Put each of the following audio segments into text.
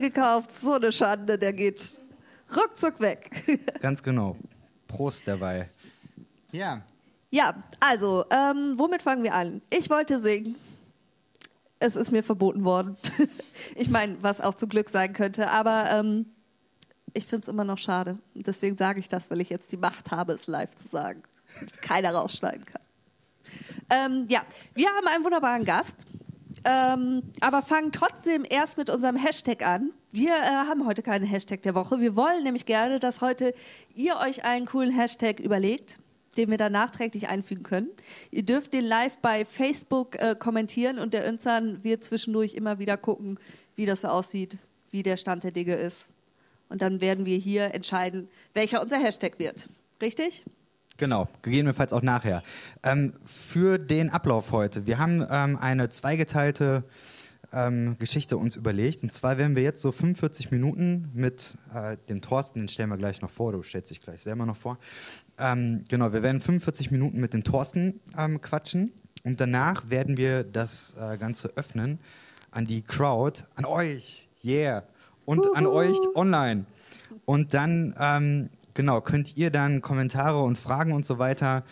gekauft, so eine Schande, der geht ruckzuck weg. Ganz genau. Prost dabei. Ja. Ja, also, womit fangen wir an? Ich wollte singen. Es ist mir verboten worden. Ich meine, was auch zum Glück sein könnte, aber ich finde es immer noch schade. Und deswegen sage ich das, weil ich jetzt die Macht habe, es live zu sagen. Dass keiner rausschneiden kann. Ja, wir haben einen wunderbaren Gast, aber fangen trotzdem erst mit unserem Hashtag an. Wir haben heute keinen Hashtag der Woche. Wir wollen nämlich gerne, dass heute ihr euch einen coolen Hashtag überlegt, den wir dann nachträglich einfügen können. Ihr dürft den live bei Facebook kommentieren und der Önzan wird zwischendurch immer wieder gucken, wie das so aussieht, wie der Stand der Dinge ist. Und dann werden wir hier entscheiden, welcher unser Hashtag wird. Richtig? Genau, gegebenenfalls auch nachher. Für den Ablauf heute. Wir haben eine zweigeteilte Geschichte uns überlegt. Und zwar werden wir jetzt so 45 Minuten mit dem Thorsten, den stellen wir gleich noch vor, du stellst dich gleich selber noch vor. Genau, wir werden 45 Minuten mit dem Thorsten quatschen und danach werden wir das Ganze öffnen an die Crowd, an euch, yeah, und an euch online. Und dann, genau, könnt ihr dann Kommentare und Fragen und so weiter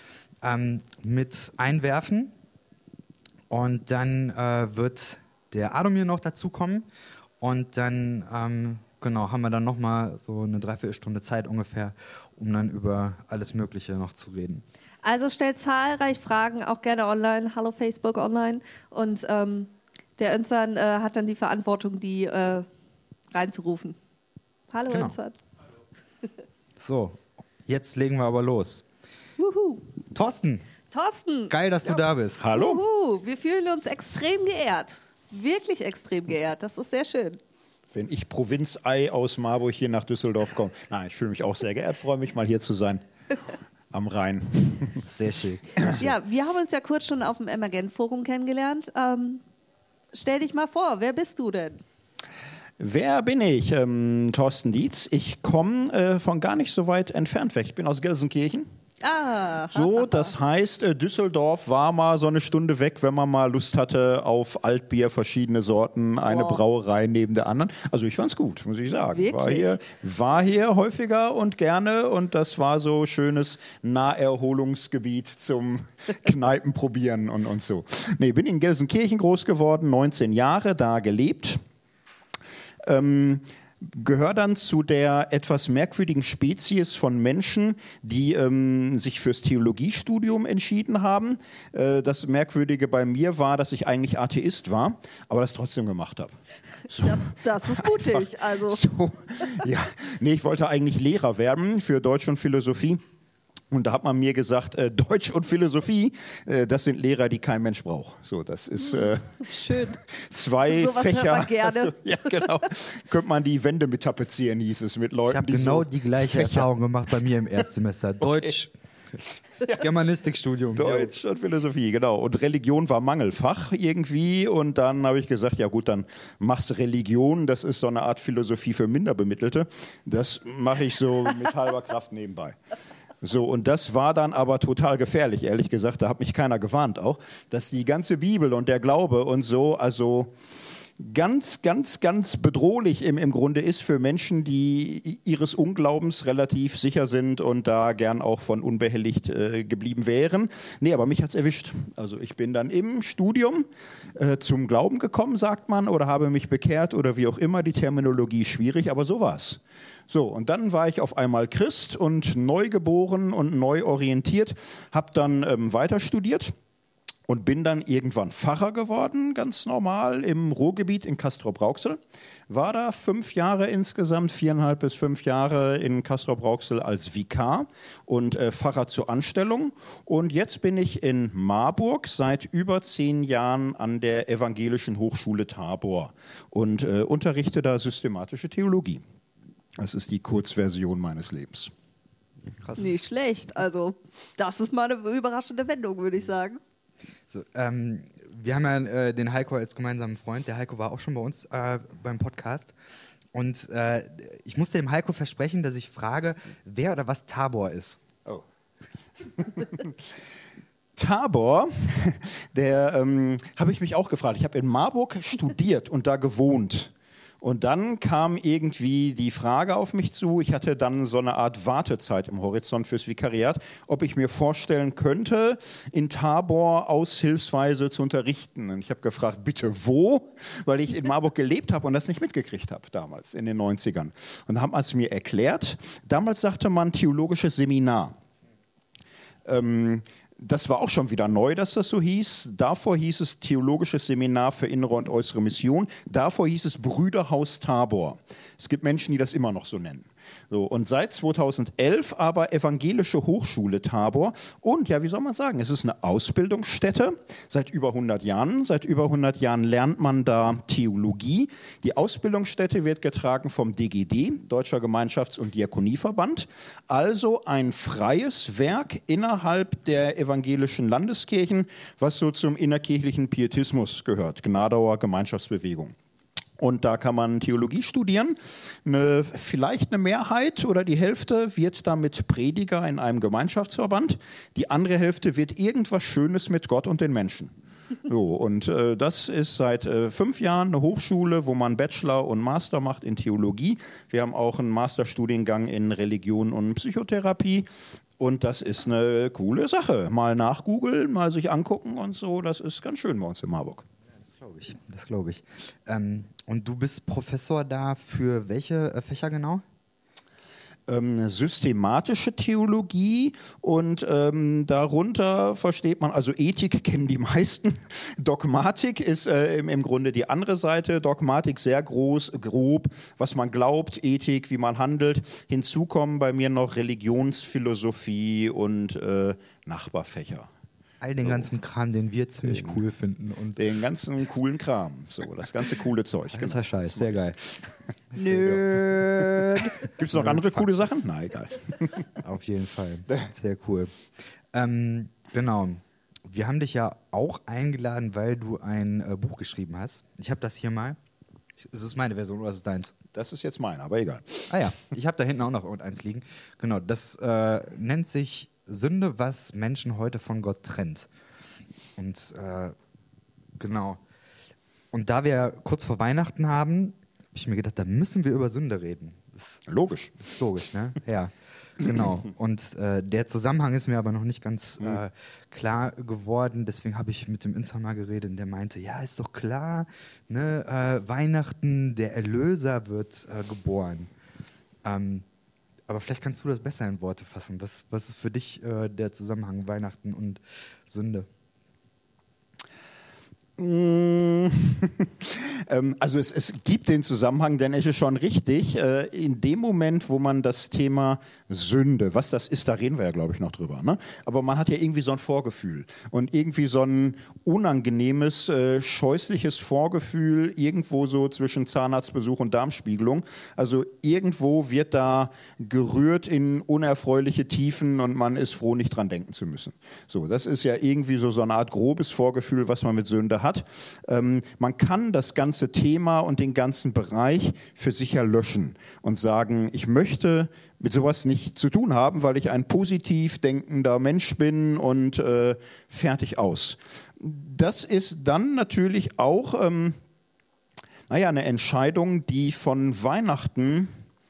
mit einwerfen und dann wird der Adomir noch dazukommen und dann genau, haben wir dann nochmal so eine Dreiviertelstunde Zeit ungefähr, um dann über alles Mögliche noch zu reden. Also stellt zahlreich Fragen, auch gerne online. Hallo Facebook online. Und der Önzan hat dann die Verantwortung, die reinzurufen. Hallo genau. Önzan. So, jetzt legen wir aber los. Wuhu. Thorsten, geil, dass du da bist. Hallo. Wuhu. Wir fühlen uns extrem geehrt. Wirklich extrem geehrt. Das ist sehr schön. Wenn ich Provinzei aus Marburg hier nach Düsseldorf komme. Nein, ich fühle mich auch sehr geehrt, freue mich mal hier zu sein. Am Rhein. Sehr schick. Ja, wir haben uns ja kurz schon auf dem Emergent-Forum kennengelernt. Stell dich mal vor, wer bist du denn? Wer bin ich? Thorsten Dietz. Ich komme von gar nicht so weit entfernt weg. Ich bin aus Gelsenkirchen. Ah, So, das heißt, Düsseldorf war mal so eine Stunde weg, wenn man mal Lust hatte auf Altbier, verschiedene Sorten, eine Brauerei neben der anderen. Also ich fand's gut, muss ich sagen. Wirklich? War hier häufiger und gerne und das war so schönes Naherholungsgebiet zum Kneipen probieren und so. Nee, bin in Gelsenkirchen groß geworden, 19 Jahre da gelebt. Gehöre dann zu der etwas merkwürdigen Spezies von Menschen, die sich fürs Theologiestudium entschieden haben. Das Merkwürdige bei mir war, dass ich eigentlich Atheist war, aber das trotzdem gemacht habe. So. das ist mutig. Also. So, ja. Nee, ich wollte eigentlich Lehrer werden für Deutsch und Philosophie. Und da hat man mir gesagt, Deutsch und Philosophie, das sind Lehrer, die kein Mensch braucht. So, das ist schön. Zwei Sowas Fächer. hört man gerne. Also, ja, genau. Könnte man die Wände mit tapezieren, hieß es, mit Leuten, Ich habe die genau so die gleiche Fächer. Erfahrung gemacht bei mir im Erstsemester. Deutsch, Germanistikstudium. Deutsch und Philosophie, genau. Und Religion war Mangelfach irgendwie. Und dann habe ich gesagt, ja gut, dann machst du Religion. Das ist so eine Art Philosophie für Minderbemittelte. Das mache ich so mit halber Kraft nebenbei. So, und das war dann aber total gefährlich, ehrlich gesagt. Da hat mich keiner gewarnt auch, dass die ganze Bibel und der Glaube und so, also ganz, ganz, ganz bedrohlich im Grunde ist für Menschen, die ihres Unglaubens relativ sicher sind und da gern auch von unbehelligt geblieben wären. Nee, aber mich hat's erwischt. Also ich bin dann im Studium zum Glauben gekommen, sagt man, oder habe mich bekehrt oder wie auch immer, die Terminologie ist schwierig, aber so war's. So, und dann war ich auf einmal Christ und neu geboren und neu orientiert, habe dann weiter studiert. Und bin dann irgendwann Pfarrer geworden, ganz normal, im Ruhrgebiet in Castrop-Rauxel. War da 5 Jahre insgesamt, 4,5 bis 5 Jahre in Castrop-Rauxel als Vikar und Pfarrer zur Anstellung. Und jetzt bin ich in Marburg seit über 10 Jahren an der Evangelischen Hochschule Tabor und unterrichte da systematische Theologie. Das ist die Kurzversion meines Lebens. Krass. Nicht schlecht. Also, das ist mal eine überraschende Wendung, würde ich sagen. So, wir haben ja den Heiko als gemeinsamen Freund. Der Heiko war auch schon bei uns beim Podcast. Und ich musste dem Heiko versprechen, dass ich frage, wer oder was Tabor ist. Oh. Tabor, der habe ich mich auch gefragt. Ich habe in Marburg studiert und da gewohnt. Und dann kam irgendwie die Frage auf mich zu, ich hatte dann so eine Art Wartezeit im Horizont fürs Vikariat, ob ich mir vorstellen könnte, in Tabor aushilfsweise zu unterrichten. Und ich habe gefragt, bitte wo? Weil ich in Marburg gelebt habe und das nicht mitgekriegt habe damals in den 90ern. Und da haben sie mir erklärt, damals sagte man theologisches Seminar. Das war auch schon wieder neu, dass das so hieß. Davor hieß es Theologisches Seminar für innere und äußere Mission. Davor hieß es Brüderhaus Tabor. Es gibt Menschen, die das immer noch so nennen. So, und seit 2011 aber Evangelische Hochschule Tabor. Und ja, wie soll man sagen, es ist eine Ausbildungsstätte seit über 100 Jahren. Seit über 100 Jahren lernt man da Theologie. Die Ausbildungsstätte wird getragen vom DGD, Deutscher Gemeinschafts- und Diakonieverband. Also ein freies Werk innerhalb der evangelischen Landeskirchen, was so zum innerkirchlichen Pietismus gehört, Gnadauer Gemeinschaftsbewegung. Und da kann man Theologie studieren. Vielleicht eine Mehrheit oder die Hälfte wird damit Prediger in einem Gemeinschaftsverband. Die andere Hälfte wird irgendwas Schönes mit Gott und den Menschen. So, und das ist seit 5 Jahren eine Hochschule, wo man Bachelor und Master macht in Theologie. Wir haben auch einen Masterstudiengang in Religion und Psychotherapie. Und das ist eine coole Sache. Mal nachgoogeln, mal sich angucken und so. Das ist ganz schön bei uns in Marburg. Das glaube ich. Und du bist Professor da für welche Fächer genau? Systematische Theologie und darunter versteht man, also Ethik kennen die meisten, Dogmatik ist im Grunde die andere Seite, Dogmatik sehr groß, grob, was man glaubt, Ethik, wie man handelt. Hinzu kommen bei mir noch Religionsphilosophie und Nachbarfächer. All den ganzen Kram, den wir ziemlich cool finden. Und den ganzen coolen Kram, so das ganze coole Zeug. Das ist Scheiß, sehr geil. Nerd. Gibt es noch andere coole Sachen? Na, egal. Auf jeden Fall, sehr cool. Genau, wir haben dich ja auch eingeladen, weil du ein Buch geschrieben hast. Ich habe das hier mal. Ist es meine Version oder ist es deins? Das ist jetzt meine, aber egal. Ah ja, ich habe da hinten auch noch eins liegen. Genau, das nennt sich Sünde, was Menschen heute von Gott trennt. Und genau. Und da wir kurz vor Weihnachten haben, habe ich mir gedacht, da müssen wir über Sünde reden. Logisch. Ist logisch, ne? Ja, genau. Und der Zusammenhang ist mir aber noch nicht ganz klar geworden. Deswegen habe ich mit dem Insa mal geredet und der meinte, ja, ist doch klar, ne? Weihnachten, der Erlöser wird geboren. Aber vielleicht kannst du das besser in Worte fassen. Was ist für dich der Zusammenhang Weihnachten und Sünde? Also es gibt den Zusammenhang, denn es ist schon richtig. In dem Moment, wo man das Thema Sünde, was das ist, da reden wir ja, glaube ich, noch drüber. Ne? Aber man hat ja irgendwie so ein Vorgefühl und irgendwie so ein unangenehmes, scheußliches Vorgefühl irgendwo so zwischen Zahnarztbesuch und Darmspiegelung. Also irgendwo wird da gerührt in unerfreuliche Tiefen und man ist froh, nicht dran denken zu müssen. So, das ist ja irgendwie so eine Art grobes Vorgefühl, was man mit Sünde hat. Man kann das ganze Thema und den ganzen Bereich für sich ja löschen und sagen, ich möchte mit sowas nicht zu tun haben, weil ich ein positiv denkender Mensch bin und fertig aus. Das ist dann natürlich auch eine Entscheidung, die von Weihnachten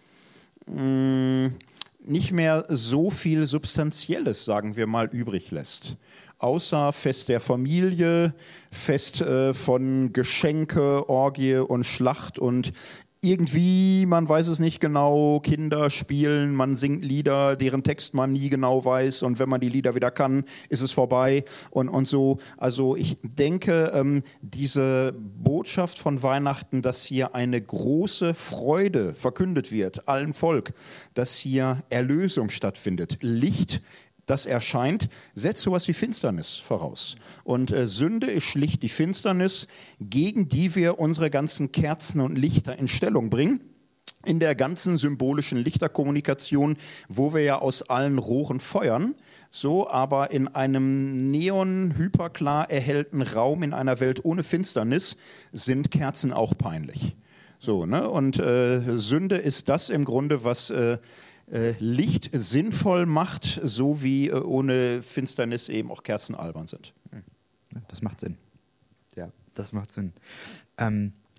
nicht mehr so viel Substanzielles, sagen wir mal, übrig lässt. Außer Fest der Familie, Fest von Geschenke, Orgie und Schlacht und irgendwie, man weiß es nicht genau, Kinder spielen, man singt Lieder, deren Text man nie genau weiß und wenn man die Lieder wieder kann, ist es vorbei und so. Also ich denke, diese Botschaft von Weihnachten, dass hier eine große Freude verkündet wird, allem Volk, dass hier Erlösung stattfindet, Licht, das erscheint, setzt sowas wie Finsternis voraus. Und Sünde ist schlicht die Finsternis, gegen die wir unsere ganzen Kerzen und Lichter in Stellung bringen. In der ganzen symbolischen Lichterkommunikation, wo wir ja aus allen Rohren feuern, so aber in einem neon-hyperklar erhellten Raum in einer Welt ohne Finsternis sind Kerzen auch peinlich. So, ne? Und Sünde ist das im Grunde, was Licht sinnvoll macht, so wie ohne Finsternis eben auch Kerzen albern sind. Das macht Sinn. Ja, das macht Sinn.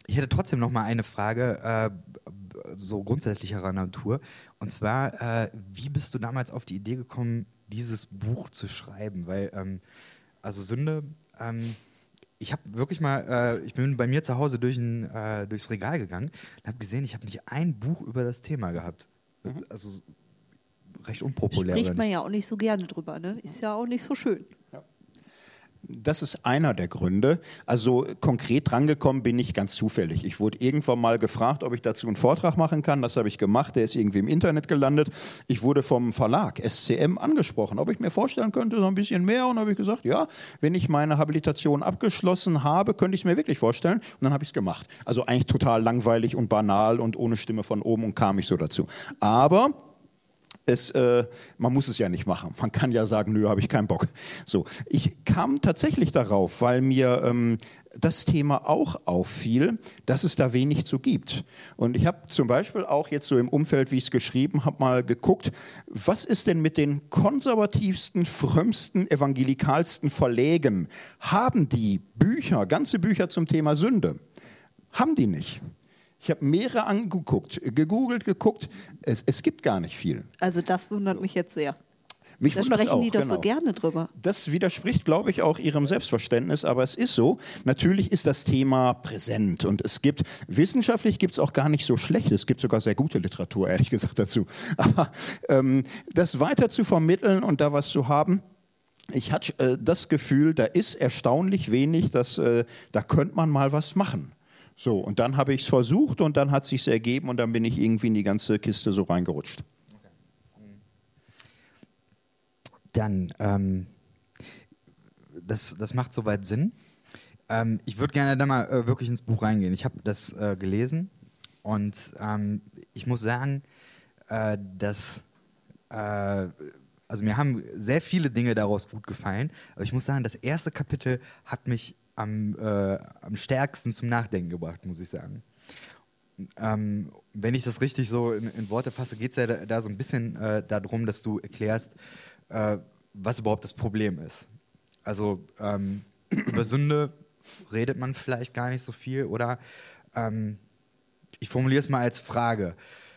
Ich hätte trotzdem noch mal eine Frage, so grundsätzlicherer Natur. Und zwar, wie bist du damals auf die Idee gekommen, dieses Buch zu schreiben? Weil, also Sünde, ich habe wirklich mal, ich bin bei mir zu Hause durchs Regal gegangen und habe gesehen, ich habe nicht ein Buch über das Thema gehabt. Also recht unpopulär. Spricht man ja auch nicht so gerne drüber, ne? Ist ja auch nicht so schön. Das ist einer der Gründe. Also konkret drangekommen bin ich ganz zufällig. Ich wurde irgendwann mal gefragt, ob ich dazu einen Vortrag machen kann. Das habe ich gemacht. Der ist irgendwie im Internet gelandet. Ich wurde vom Verlag SCM angesprochen, ob ich mir vorstellen könnte, so ein bisschen mehr. Und habe ich gesagt, ja, wenn ich meine Habilitation abgeschlossen habe, könnte ich es mir wirklich vorstellen. Und dann habe ich es gemacht. Also eigentlich total langweilig und banal und ohne Stimme von oben und kam ich so dazu. Aber man muss es ja nicht machen. Man kann ja sagen, nö, habe ich keinen Bock. So, ich kam tatsächlich darauf, weil mir das Thema auch auffiel, dass es da wenig zu gibt. Und ich habe zum Beispiel auch jetzt so im Umfeld, wie ich es geschrieben habe, mal geguckt, was ist denn mit den konservativsten, frömmsten, evangelikalsten Verlegen? Haben die Bücher, ganze Bücher zum Thema Sünde? Haben die nicht. Ich habe mehrere angeguckt, gegoogelt, geguckt. Es gibt gar nicht viel. Also das wundert mich jetzt sehr. Mich Da wundert's sprechen auch, die doch genau. so gerne drüber. Das widerspricht, glaube ich, auch ihrem Selbstverständnis, aber es ist so. Natürlich ist das Thema präsent und wissenschaftlich gibt es auch gar nicht so schlecht. Es gibt sogar sehr gute Literatur, ehrlich gesagt, dazu. Aber das weiter zu vermitteln und da was zu haben, ich hatte das Gefühl, da ist erstaunlich wenig, da könnte man mal was machen. So, und dann habe ich es versucht und dann hat es sich ergeben und dann bin ich irgendwie in die ganze Kiste so reingerutscht. Dann, das macht soweit Sinn. Ich würde gerne da mal wirklich ins Buch reingehen. Ich habe das gelesen und ich muss sagen, also mir haben sehr viele Dinge daraus gut gefallen, aber ich muss sagen, das erste Kapitel hat mich am stärksten zum Nachdenken gebracht, muss ich sagen. Wenn ich das richtig so in Worte fasse, geht es ja da so ein bisschen darum, dass du erklärst, was überhaupt das Problem ist. Also über Sünde redet man vielleicht gar nicht so viel oder ich formuliere es mal als Frage.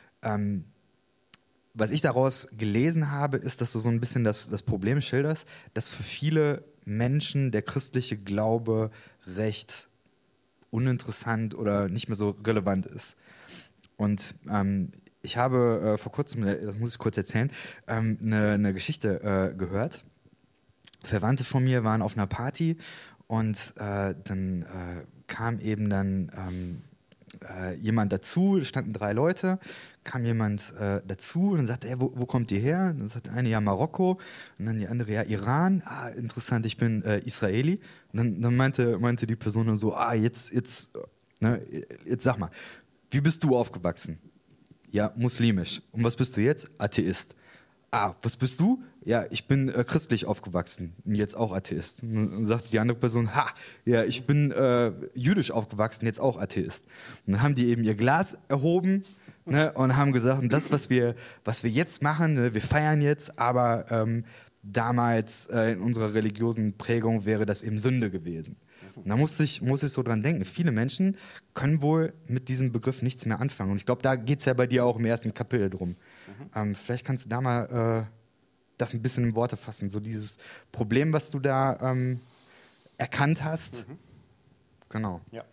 Was ich daraus gelesen habe, ist, dass du so ein bisschen das Problem schilderst, dass für viele Menschen der christliche Glaube recht uninteressant oder nicht mehr so relevant ist. Und ich habe vor kurzem, das muss ich kurz erzählen, eine Geschichte gehört. Verwandte von mir waren auf einer Party und dann kam eben dann jemand dazu, es standen 3 Leute, kam jemand dazu und dann sagte er, wo kommt ihr her? Und dann sagte eine, ja, Marokko, und dann die andere, ja, Iran, interessant, ich bin Israeli. Und dann meinte die Person dann so, jetzt sag mal, wie bist du aufgewachsen? Ja, muslimisch. Und was bist du jetzt? Atheist. Was bist du? Ja, ich bin christlich aufgewachsen und jetzt auch Atheist. Und dann sagte die andere Person, ja, ich bin jüdisch aufgewachsen, jetzt auch Atheist. Und dann haben die eben ihr Glas erhoben, ne, und haben gesagt, das, was wir jetzt machen, ne, wir feiern jetzt, aber damals in unserer religiösen Prägung wäre das eben Sünde gewesen. Und da muss ich so dran denken, viele Menschen können wohl mit diesem Begriff nichts mehr anfangen. Und ich glaube, da geht es ja bei dir auch im ersten Kapitel drum. Vielleicht kannst du da mal das ein bisschen in Worte fassen, so dieses Problem, was du da erkannt hast. Genau. Ja.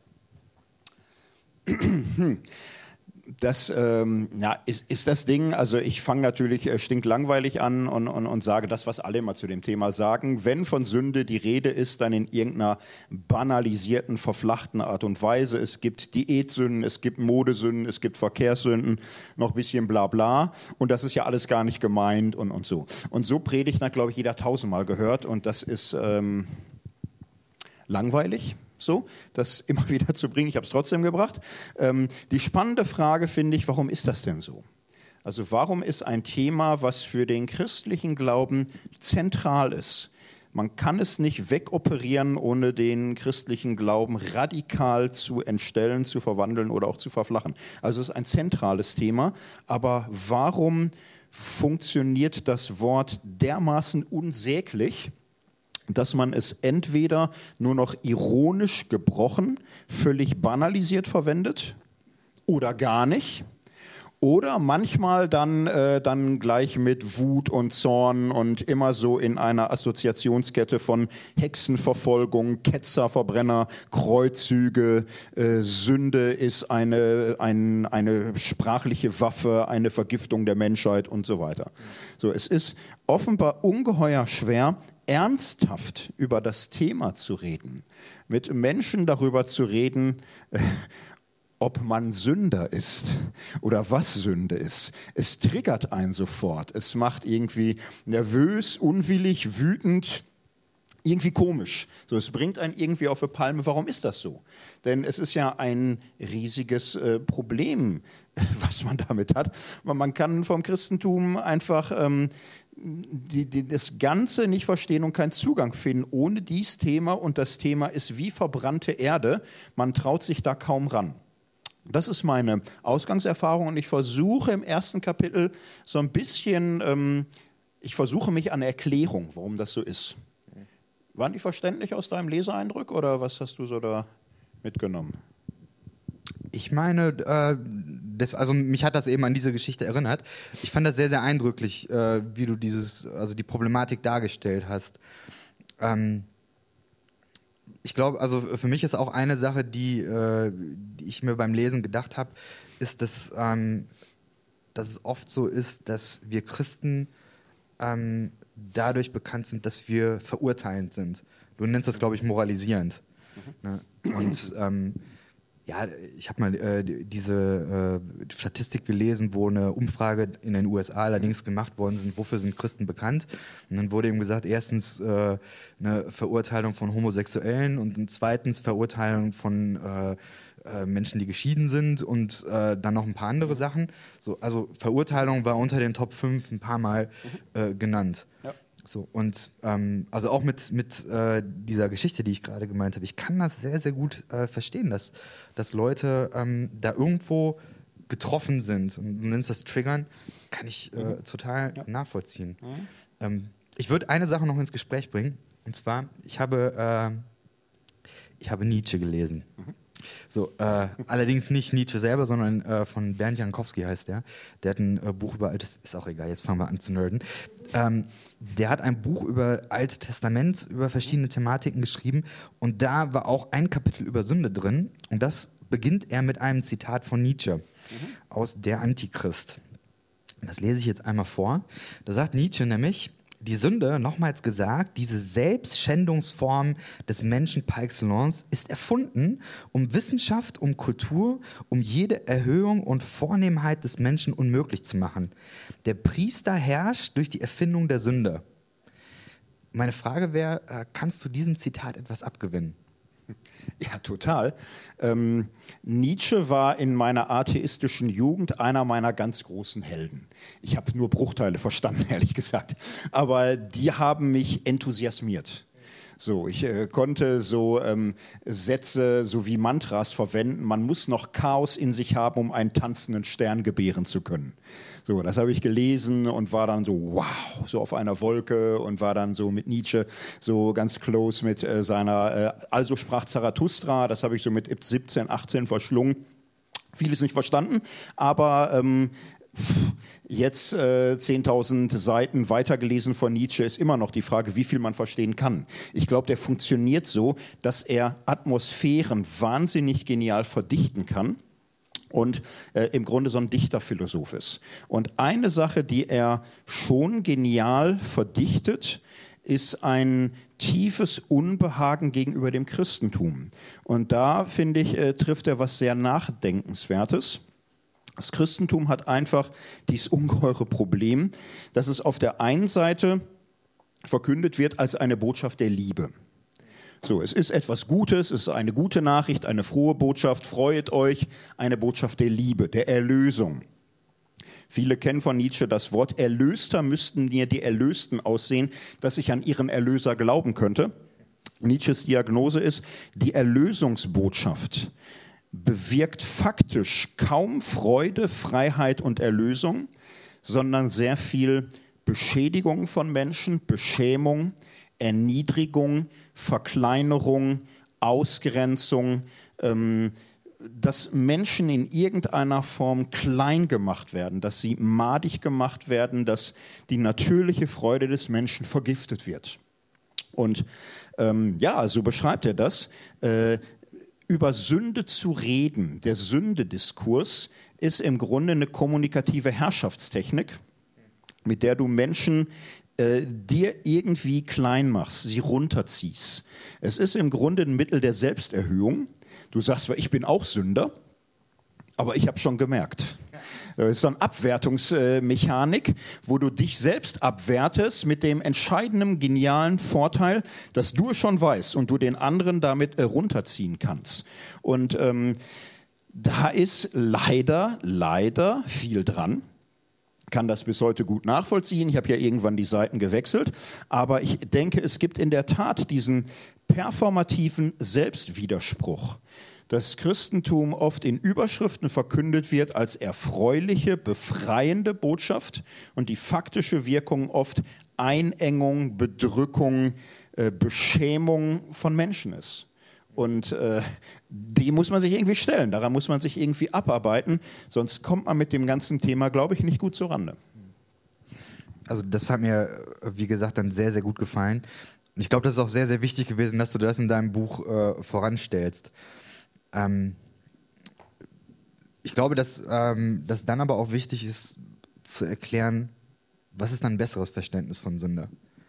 Das ist das Ding, also ich fange natürlich stinklangweilig an und sage das, was alle immer zu dem Thema sagen. Wenn von Sünde die Rede ist, dann in irgendeiner banalisierten, verflachten Art und Weise. Es gibt Diätsünden, es gibt Modesünden, es gibt Verkehrssünden, noch ein bisschen bla bla. Und das ist ja alles gar nicht gemeint und so. Und so Predigt hat, glaube ich, jeder 1000-mal gehört und das ist langweilig. So, das immer wieder zu bringen. Ich habe es trotzdem gebracht. Die spannende Frage finde ich, warum ist das denn so? Also warum ist ein Thema, was für den christlichen Glauben zentral ist? Man kann es nicht wegoperieren, ohne den christlichen Glauben radikal zu entstellen, zu verwandeln oder auch zu verflachen. Also es ist ein zentrales Thema. Aber warum funktioniert das Wort dermaßen unsäglich, dass man es entweder nur noch ironisch gebrochen, völlig banalisiert verwendet oder gar nicht. Oder manchmal dann gleich mit Wut und Zorn und immer so in einer Assoziationskette von Hexenverfolgung, Ketzerverbrenner, Kreuzzüge, Sünde ist eine sprachliche Waffe, eine Vergiftung der Menschheit und so weiter. So, es ist offenbar ungeheuer schwer, ernsthaft über das Thema zu reden, mit Menschen darüber zu reden, ob man Sünder ist oder was Sünde ist. Es triggert einen sofort. Es macht irgendwie nervös, unwillig, wütend, irgendwie komisch. So, es bringt einen irgendwie auf die Palme. Warum ist das so? Denn es ist ja ein riesiges Problem, was man damit hat. Man kann vom Christentum einfach das Ganze nicht verstehen und keinen Zugang finden ohne dieses Thema. Und das Thema ist wie verbrannte Erde. Man traut sich da kaum ran. Das ist meine Ausgangserfahrung und ich versuche im ersten Kapitel so ein bisschen, ich versuche mich an Erklärung, warum das so ist. Waren die verständlich aus deinem Leseeindruck oder was hast du so da mitgenommen? Ich meine, also mich hat das eben an diese Geschichte erinnert. Ich fand das sehr, sehr eindrücklich, wie du die Problematik dargestellt hast. Ich glaube, also für mich ist auch eine Sache, die ich mir beim Lesen gedacht habe, ist, dass es oft so ist, dass wir Christen dadurch bekannt sind, dass wir verurteilend sind. Du nennst das, glaube ich, moralisierend. Ne? Und ja, ich habe mal diese Statistik gelesen, wo eine Umfrage in den USA allerdings gemacht worden sind, wofür sind Christen bekannt? Und dann wurde eben gesagt, erstens eine Verurteilung von Homosexuellen und zweitens Verurteilung von Menschen, die geschieden sind und dann noch ein paar andere Sachen. So, also Verurteilung war unter den Top 5 ein paar Mal genannt. Ja. So, und also auch mit dieser Geschichte, die ich gerade gemeint habe, ich kann das sehr, sehr gut verstehen, dass Leute da irgendwo getroffen sind. Und du nennst das Triggern, kann ich total nachvollziehen. Ich würde eine Sache noch ins Gespräch bringen, und zwar, ich habe Nietzsche gelesen. So, allerdings nicht Nietzsche selber, sondern von Bernd Jankowski heißt der. Der hat ein Buch über Altes, ist auch egal, jetzt fangen wir an zu nerden. Der hat ein Buch über Alte Testament, über verschiedene Thematiken geschrieben und da war auch ein Kapitel über Sünde drin und das beginnt er mit einem Zitat von Nietzsche aus Der Antichrist. Das lese ich jetzt einmal vor. Da sagt Nietzsche nämlich: Die Sünde, nochmals gesagt, diese Selbstschändungsform des Menschen par excellence ist erfunden, um Wissenschaft, um Kultur, um jede Erhöhung und Vornehmheit des Menschen unmöglich zu machen. Der Priester herrscht durch die Erfindung der Sünde. Meine Frage wäre, kannst du diesem Zitat etwas abgewinnen? Ja, total. Nietzsche war in meiner atheistischen Jugend einer meiner ganz großen Helden. Ich habe nur Bruchteile verstanden, ehrlich gesagt. Aber die haben mich enthusiasmiert. So, ich konnte so Sätze so wie Mantras verwenden. Man muss noch Chaos in sich haben, um einen tanzenden Stern gebären zu können. So, das habe ich gelesen und war dann so, wow, so auf einer Wolke und war dann so mit Nietzsche so ganz close mit seiner, also sprach Zarathustra, das habe ich so mit 17, 18 verschlungen. Vieles nicht verstanden, aber jetzt 10.000 Seiten weitergelesen von Nietzsche ist immer noch die Frage, wie viel man verstehen kann. Ich glaube, der funktioniert so, dass er Atmosphären wahnsinnig genial verdichten kann. Und im Grunde so ein Dichterphilosoph ist. Und eine Sache, die er schon genial verdichtet, ist ein tiefes Unbehagen gegenüber dem Christentum. Und da, finde ich, trifft er was sehr Nachdenkenswertes. Das Christentum hat einfach dieses ungeheure Problem, dass es auf der einen Seite verkündet wird als eine Botschaft der Liebe. So, es ist etwas Gutes, es ist eine gute Nachricht, eine frohe Botschaft, freut euch, eine Botschaft der Liebe, der Erlösung. Viele kennen von Nietzsche das Wort Erlöster, müssten mir die Erlösten aussehen, dass ich an ihren Erlöser glauben könnte. Nietzsches Diagnose ist, die Erlösungsbotschaft bewirkt faktisch kaum Freude, Freiheit und Erlösung, sondern sehr viel Beschädigung von Menschen, Beschämung, Erniedrigung, Verkleinerung, Ausgrenzung, dass Menschen in irgendeiner Form klein gemacht werden, dass sie madig gemacht werden, dass die natürliche Freude des Menschen vergiftet wird. Und so beschreibt er das. Über Sünde zu reden, der Sündediskurs, ist im Grunde eine kommunikative Herrschaftstechnik, mit der du Menschen dir irgendwie klein machst, sie runterziehst. Es ist im Grunde ein Mittel der Selbsterhöhung. Du sagst zwar, ich bin auch Sünder, aber ich habe schon gemerkt. Das ist so eine Abwertungsmechanik, wo du dich selbst abwertest mit dem entscheidenden, genialen Vorteil, dass du es schon weißt und du den anderen damit runterziehen kannst. Und da ist leider viel dran. Kann das bis heute gut nachvollziehen. Ich habe ja irgendwann die Seiten gewechselt. Aber ich denke, es gibt in der Tat diesen performativen Selbstwiderspruch. Das Christentum oft in Überschriften verkündet wird als erfreuliche, befreiende Botschaft und die faktische Wirkung oft Einengung, Bedrückung, Beschämung von Menschen ist. Und die muss man sich irgendwie stellen, daran muss man sich irgendwie abarbeiten, sonst kommt man mit dem ganzen Thema, glaube ich, nicht gut zurande. Also das hat mir, wie gesagt, dann sehr, sehr gut gefallen. Ich glaube, das ist auch sehr, sehr wichtig gewesen, dass du das in deinem Buch voranstellst. Ich glaube, dass dann aber auch wichtig ist, zu erklären, was ist dann ein besseres Verständnis von Sünde.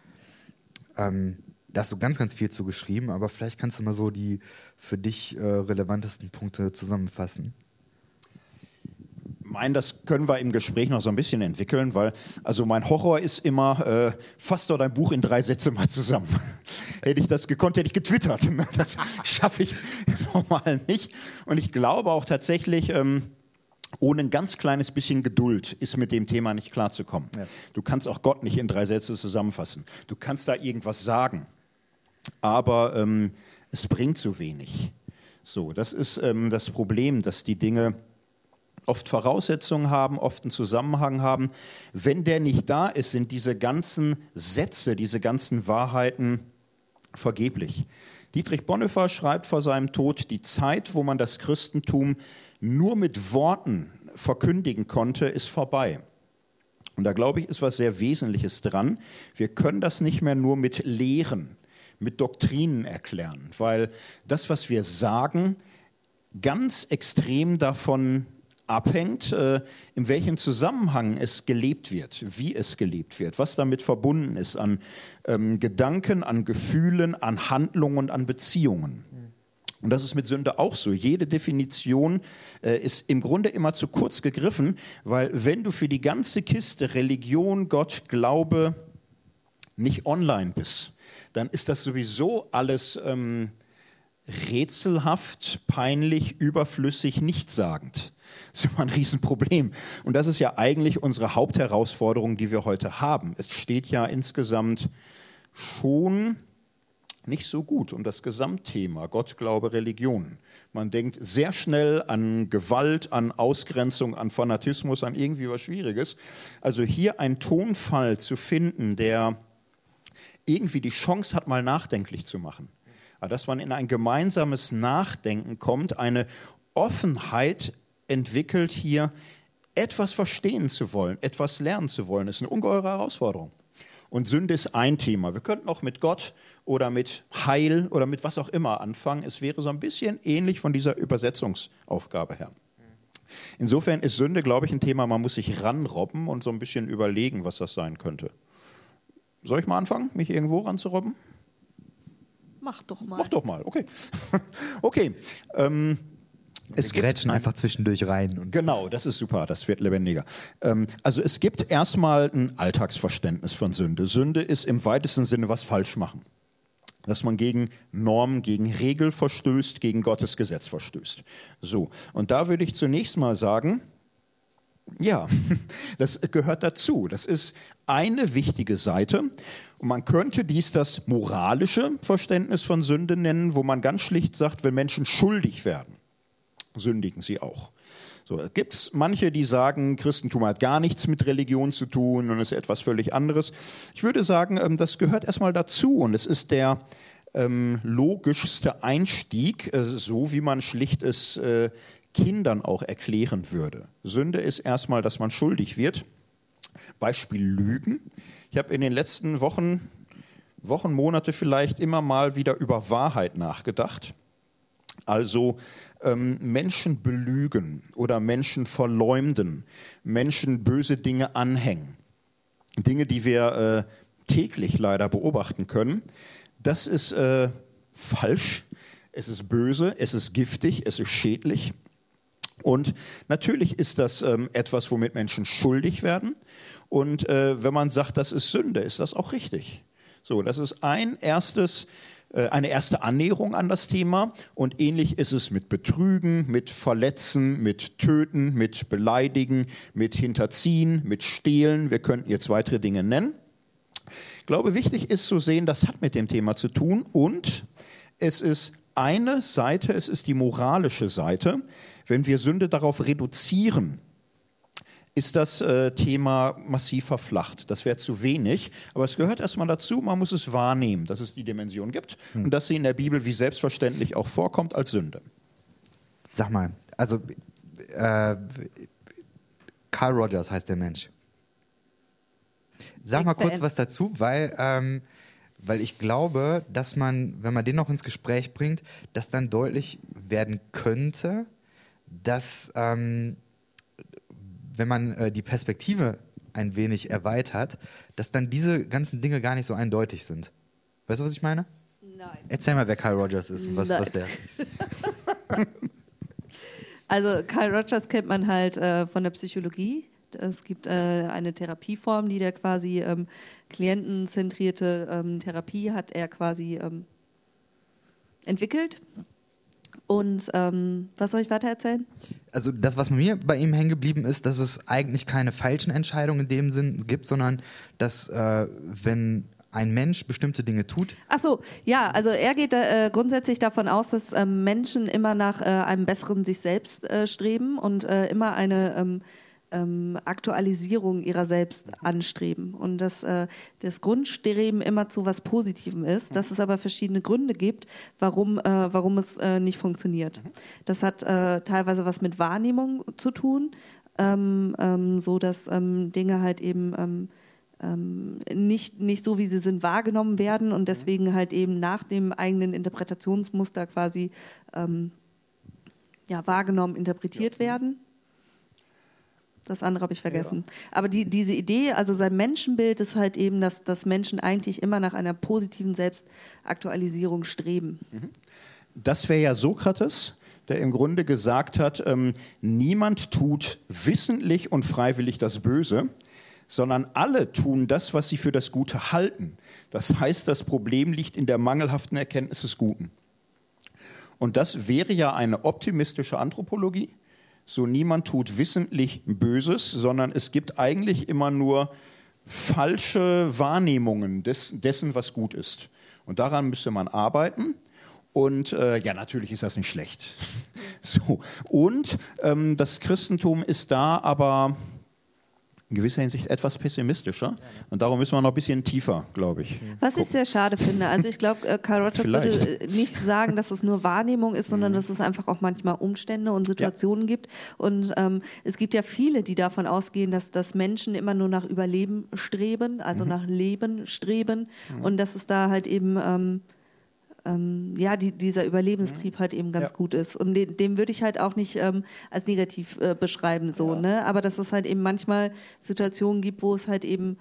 Da hast du ganz, ganz viel zu geschrieben, aber vielleicht kannst du mal so die für dich relevantesten Punkte zusammenfassen. Das können wir im Gespräch noch so ein bisschen entwickeln, weil also mein Horror ist immer, fass doch dein Buch in 3 Sätze mal zusammen. Hätte ich das gekonnt, hätte ich getwittert. Das schaffe ich normal nicht. Und ich glaube auch tatsächlich, ohne ein ganz kleines bisschen Geduld ist mit dem Thema nicht klarzukommen. Ja. Du kannst auch Gott nicht in 3 Sätze zusammenfassen. Du kannst da irgendwas sagen, aber es bringt so wenig. So, das ist das Problem, dass die Dinge oft Voraussetzungen haben, oft einen Zusammenhang haben. Wenn der nicht da ist, sind diese ganzen Sätze, diese ganzen Wahrheiten vergeblich. Dietrich Bonhoeffer schreibt vor seinem Tod, die Zeit, wo man das Christentum nur mit Worten verkündigen konnte, ist vorbei. Und da, glaube ich, ist was sehr Wesentliches dran. Wir können das nicht mehr nur mit Lehren, mit Doktrinen erklären, weil das, was wir sagen, ganz extrem davon abhängt, in welchem Zusammenhang es gelebt wird, wie es gelebt wird, was damit verbunden ist an Gedanken, an Gefühlen, an Handlungen und an Beziehungen. Und das ist mit Sünde auch so. Jede Definition ist im Grunde immer zu kurz gegriffen, weil wenn du für die ganze Kiste Religion, Gott, Glaube nicht online bist, dann ist das sowieso alles rätselhaft, peinlich, überflüssig, nichtssagend. Das ist immer ein Riesenproblem. Und das ist ja eigentlich unsere Hauptherausforderung, die wir heute haben. Es steht ja insgesamt schon nicht so gut um das Gesamtthema Gott, Glaube, Religion. Man denkt sehr schnell an Gewalt, an Ausgrenzung, an Fanatismus, an irgendwie was Schwieriges. Also hier einen Tonfall zu finden, der irgendwie die Chance hat, mal nachdenklich zu machen. Dass man in ein gemeinsames Nachdenken kommt, eine Offenheit entwickelt, hier etwas verstehen zu wollen, etwas lernen zu wollen, ist eine ungeheure Herausforderung. Und Sünde ist ein Thema. Wir könnten auch mit Gott oder mit Heil oder mit was auch immer anfangen. Es wäre so ein bisschen ähnlich von dieser Übersetzungsaufgabe her. Insofern ist Sünde, glaube ich, ein Thema, man muss sich ranrobben und so ein bisschen überlegen, was das sein könnte. Soll ich mal anfangen, mich irgendwo ranzurobben? Mach doch mal. Mach doch mal, okay. Okay. Wir grätschen einfach zwischendurch rein. Und genau, das ist super, das wird lebendiger. Also es gibt erstmal ein Alltagsverständnis von Sünde. Sünde ist im weitesten Sinne was falsch machen. Dass man gegen Normen, gegen Regel verstößt, gegen Gottes Gesetz verstößt. So, und da würde ich zunächst mal sagen, ja, das gehört dazu. Das ist eine wichtige Seite. Und man könnte dies das moralische Verständnis von Sünde nennen, wo man ganz schlicht sagt, wenn Menschen schuldig werden, sündigen sie auch. So, es gibt manche, die sagen, Christentum hat gar nichts mit Religion zu tun und ist etwas völlig anderes. Ich würde sagen, das gehört erstmal dazu und es ist der logischste Einstieg, so wie man schlicht es Kindern auch erklären würde. Sünde ist erstmal, dass man schuldig wird. Beispiel Lügen. Ich habe in den letzten Wochen, Monate vielleicht immer mal wieder über Wahrheit nachgedacht. Also Menschen belügen oder Menschen verleumden, Menschen böse Dinge anhängen. Dinge, die wir täglich leider beobachten können. Das ist falsch, es ist böse, es ist giftig, es ist schädlich. Und natürlich ist das etwas, womit Menschen schuldig werden. Und wenn man sagt, das ist Sünde, ist das auch richtig. So, das ist eine erste Annäherung an das Thema. Und ähnlich ist es mit Betrügen, mit Verletzen, mit Töten, mit Beleidigen, mit Hinterziehen, mit Stehlen. Wir könnten jetzt weitere Dinge nennen. Ich glaube, wichtig ist zu sehen, das hat mit dem Thema zu tun. Und es ist eine Seite, es ist die moralische Seite. Wenn wir Sünde darauf reduzieren, ist das Thema massiv verflacht. Das wäre zu wenig, aber es gehört erstmal dazu, man muss es wahrnehmen, dass es die Dimension gibt und dass sie in der Bibel wie selbstverständlich auch vorkommt als Sünde. Sag mal, also Carl Rogers heißt der Mensch. Sag mal kurz was dazu, weil ich glaube, dass man, wenn man den noch ins Gespräch bringt, dass dann deutlich werden könnte, dass, wenn man die Perspektive ein wenig erweitert, dass dann diese ganzen Dinge gar nicht so eindeutig sind. Weißt du, was ich meine? Nein. Erzähl mal, wer Carl Rogers ist und was der... Also Carl Rogers kennt man halt von der Psychologie. Es gibt eine Therapieform, die der quasi klientenzentrierte Therapie hat er quasi entwickelt. Und was soll ich weiter erzählen? Also das, was mir bei ihm hängen geblieben ist, dass es eigentlich keine falschen Entscheidungen in dem Sinn gibt, sondern dass wenn ein Mensch bestimmte Dinge tut. Ach so, ja, also er geht grundsätzlich davon aus, dass Menschen immer nach einem besseren sich selbst streben und immer eine Aktualisierung ihrer selbst anstreben und dass das Grundstreben immer zu was Positivem ist, dass es aber verschiedene Gründe gibt, warum es nicht funktioniert. Das hat teilweise was mit Wahrnehmung zu tun, so dass Dinge halt eben nicht so, wie sie sind, wahrgenommen werden und deswegen halt eben nach dem eigenen Interpretationsmuster quasi wahrgenommen, interpretiert werden. Das andere habe ich vergessen. Ja. Aber diese Idee, also sein Menschenbild ist halt eben, dass Menschen eigentlich immer nach einer positiven Selbstaktualisierung streben. Das wäre ja Sokrates, der im Grunde gesagt hat, niemand tut wissentlich und freiwillig das Böse, sondern alle tun das, was sie für das Gute halten. Das heißt, das Problem liegt in der mangelhaften Erkenntnis des Guten. Und das wäre ja eine optimistische Anthropologie. So, niemand tut wissentlich Böses, sondern es gibt eigentlich immer nur falsche Wahrnehmungen dessen, was gut ist. Und daran müsste man arbeiten. Und natürlich ist das nicht schlecht. So. Und das Christentum ist da aber in gewisser Hinsicht etwas pessimistischer. Und darum müssen wir noch ein bisschen tiefer, glaube ich. Was ich sehr schade finde. Also ich glaube, Carl Rogers würde nicht sagen, dass es nur Wahrnehmung ist, sondern dass es einfach auch manchmal Umstände und Situationen gibt. Und es gibt ja viele, die davon ausgehen, dass Menschen immer nur nach Überleben streben, also nach Leben streben. Und dass es da halt eben dieser Überlebenstrieb halt eben ganz gut ist. Und den würde ich halt auch nicht als negativ beschreiben, so, ne? Aber dass es halt eben manchmal Situationen gibt, wo es halt eben,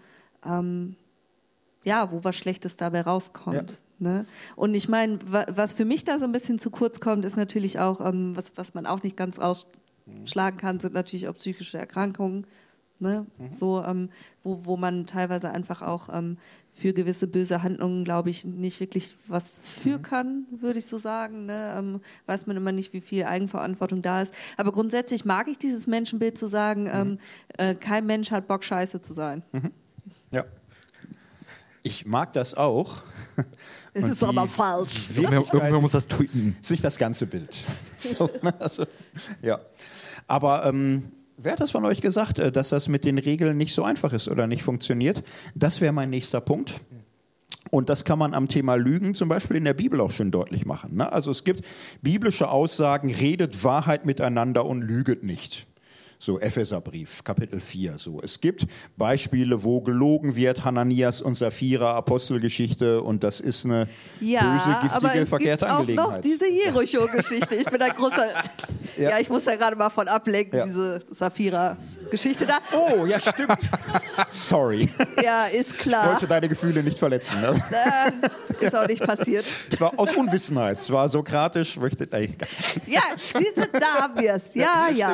wo was Schlechtes dabei rauskommt. Ja. Ne? Und ich meine, was für mich da so ein bisschen zu kurz kommt, ist natürlich auch, was man auch nicht ganz rausschlagen kann, sind natürlich auch psychische Erkrankungen. Ne? So, wo man teilweise einfach auch für gewisse böse Handlungen, glaube ich, nicht wirklich was für kann, würde ich so sagen. Ne? Weiß man immer nicht, wie viel Eigenverantwortung da ist. Aber grundsätzlich mag ich dieses Menschenbild zu sagen, kein Mensch hat Bock, scheiße zu sein. Ja. Ich mag das auch. Das ist aber falsch. Irgendwer muss das tweeten. Ist nicht das ganze Bild. So, also, ja. Aber wer hat das von euch gesagt, dass das mit den Regeln nicht so einfach ist oder nicht funktioniert? Das wäre mein nächster Punkt. Und das kann man am Thema Lügen zum Beispiel in der Bibel auch schon deutlich machen. Ne? Also es gibt biblische Aussagen, redet Wahrheit miteinander und lüget nicht. So Epheserbrief, Kapitel 4. So. Es gibt Beispiele, wo gelogen wird, Hananias und Sapphira, Apostelgeschichte, und das ist eine böse, giftige, verkehrte Angelegenheit. Es gibt auch noch diese Jericho-Geschichte. Ich bin ein großer... Ja, ich muss ja gerade mal von ablenken, diese Sapphira-Geschichte da. Oh, ja, stimmt. Sorry. Ja, ist Ich klar. wollte deine Gefühle nicht verletzen. Ne? Ist auch nicht passiert. Es war aus Unwissenheit. Es war sokratisch. Ja, siehst du, da haben wir es. Ja. Ja.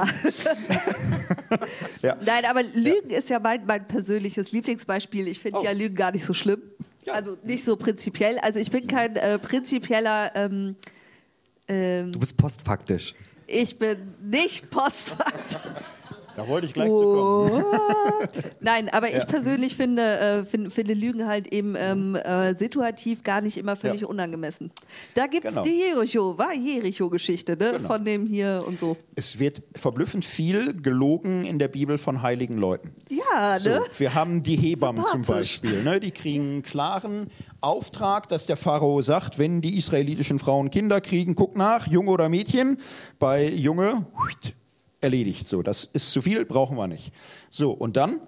Nein, aber Lügen ist ja mein persönliches Lieblingsbeispiel. Ich finde ja Lügen gar nicht so schlimm. Ja. Also nicht so prinzipiell. Also ich bin kein prinzipieller... Du bist postfaktisch. Ich bin nicht postfaktisch. Da wollte ich gleich zu kommen. Nein, aber ich persönlich finde Lügen halt eben situativ gar nicht immer völlig unangemessen. Da gibt es die Jericho-Geschichte, ne? Genau. Von dem hier und so. Es wird verblüffend viel gelogen in der Bibel von heiligen Leuten. Ja, So, ne? wir haben die Hebammen zum Sympathisch. Beispiel. Ne? Die kriegen einen klaren Auftrag, dass der Pharao sagt, wenn die israelitischen Frauen Kinder kriegen, guck nach, Junge oder Mädchen. Bei Junge, erledigt. So, das ist zu viel, brauchen wir nicht. So, und dann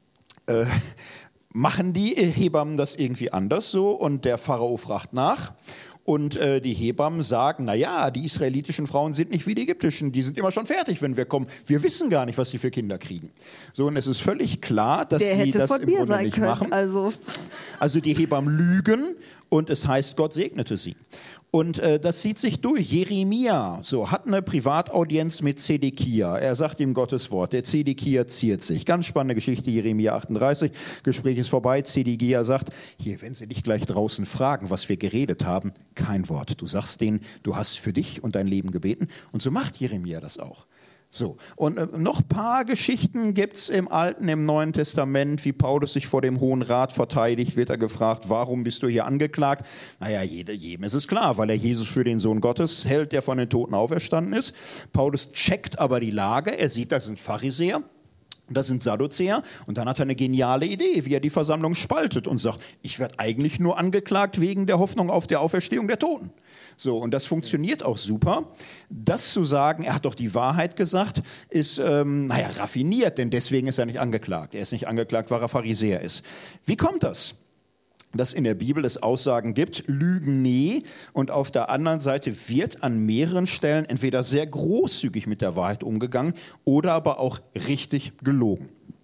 machen die Hebammen das irgendwie anders so und der Pharao fragt nach. Und die Hebammen sagen, naja, die israelitischen Frauen sind nicht wie die ägyptischen, die sind immer schon fertig, wenn wir kommen. Wir wissen gar nicht, was sie für Kinder kriegen. So, und es ist völlig klar, dass sie das im Grunde nicht machen. Also die Hebammen lügen und es heißt, Gott segnete sie. Und das zieht sich durch. Jeremia hat eine Privataudienz mit Zedekia. Er sagt ihm Gottes Wort. Der Zedekia ziert sich. Ganz spannende Geschichte, Jeremia 38. Gespräch ist vorbei. Zedekia sagt, hier, wenn sie dich gleich draußen fragen, was wir geredet haben, kein Wort. Du sagst denen, du hast für dich und dein Leben gebeten. Und so macht Jeremia das auch. So, und noch ein paar Geschichten gibt es im Alten, im Neuen Testament, wie Paulus sich vor dem Hohen Rat verteidigt, wird er gefragt, warum bist du hier angeklagt? Naja, jedem ist es klar, weil er Jesus für den Sohn Gottes hält, der von den Toten auferstanden ist. Paulus checkt aber die Lage, er sieht, das sind Pharisäer. Das sind Sadduzäer und dann hat er eine geniale Idee, wie er die Versammlung spaltet und sagt, ich werde eigentlich nur angeklagt wegen der Hoffnung auf die Auferstehung der Toten. So, und das funktioniert auch super. Das zu sagen, er hat doch die Wahrheit gesagt, ist raffiniert, denn deswegen ist er nicht angeklagt. Er ist nicht angeklagt, weil er Pharisäer ist. Wie kommt das? Dass in der Bibel es Aussagen gibt, Lügen nee, und auf der anderen Seite wird an mehreren Stellen entweder sehr großzügig mit der Wahrheit umgegangen oder aber auch richtig gelogen.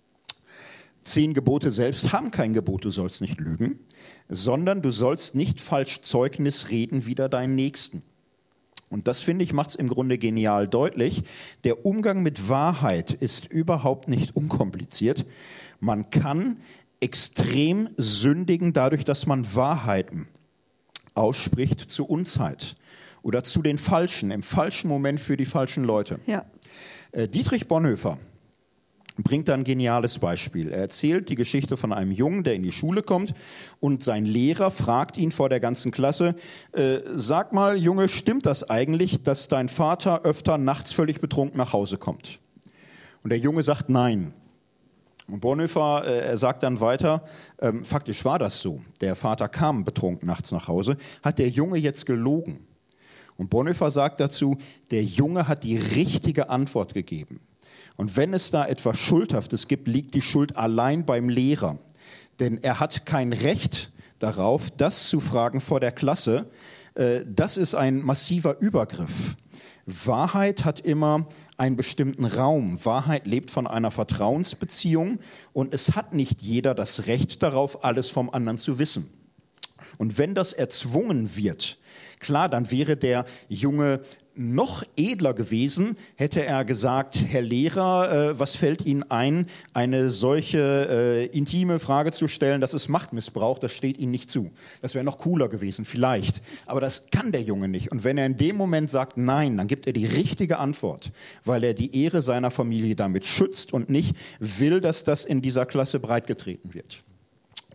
10 Gebote selbst haben kein Gebot, du sollst nicht lügen, sondern du sollst nicht falsch Zeugnis reden wider deinen Nächsten. Und das, finde ich, macht es im Grunde genial deutlich. Der Umgang mit Wahrheit ist überhaupt nicht unkompliziert. Man kann extrem sündigen dadurch, dass man Wahrheiten ausspricht zur Unzeit oder zu den Falschen, im falschen Moment für die falschen Leute. Ja. Dietrich Bonhoeffer bringt da ein geniales Beispiel. Er erzählt die Geschichte von einem Jungen, der in die Schule kommt und sein Lehrer fragt ihn vor der ganzen Klasse, sag mal, Junge, stimmt das eigentlich, dass dein Vater öfter nachts völlig betrunken nach Hause kommt? Und der Junge sagt nein. Und Bonhoeffer, er sagt dann weiter, faktisch war das so. Der Vater kam betrunken nachts nach Hause. Hat der Junge jetzt gelogen? Und Bonhoeffer sagt dazu, der Junge hat die richtige Antwort gegeben. Und wenn es da etwas Schuldhaftes gibt, liegt die Schuld allein beim Lehrer. Denn er hat kein Recht darauf, das zu fragen vor der Klasse. Das ist ein massiver Übergriff. Wahrheit hat immer einen bestimmten Raum. Wahrheit lebt von einer Vertrauensbeziehung und es hat nicht jeder das Recht darauf, alles vom anderen zu wissen. Und wenn das erzwungen wird, klar, dann wäre der Junge noch edler gewesen, hätte er gesagt, Herr Lehrer, was fällt Ihnen ein, eine solche intime Frage zu stellen, das ist Machtmissbrauch, das steht Ihnen nicht zu. Das wäre noch cooler gewesen, vielleicht. Aber das kann der Junge nicht. Und wenn er in dem Moment sagt nein, dann gibt er die richtige Antwort, weil er die Ehre seiner Familie damit schützt und nicht will, dass das in dieser Klasse breitgetreten wird.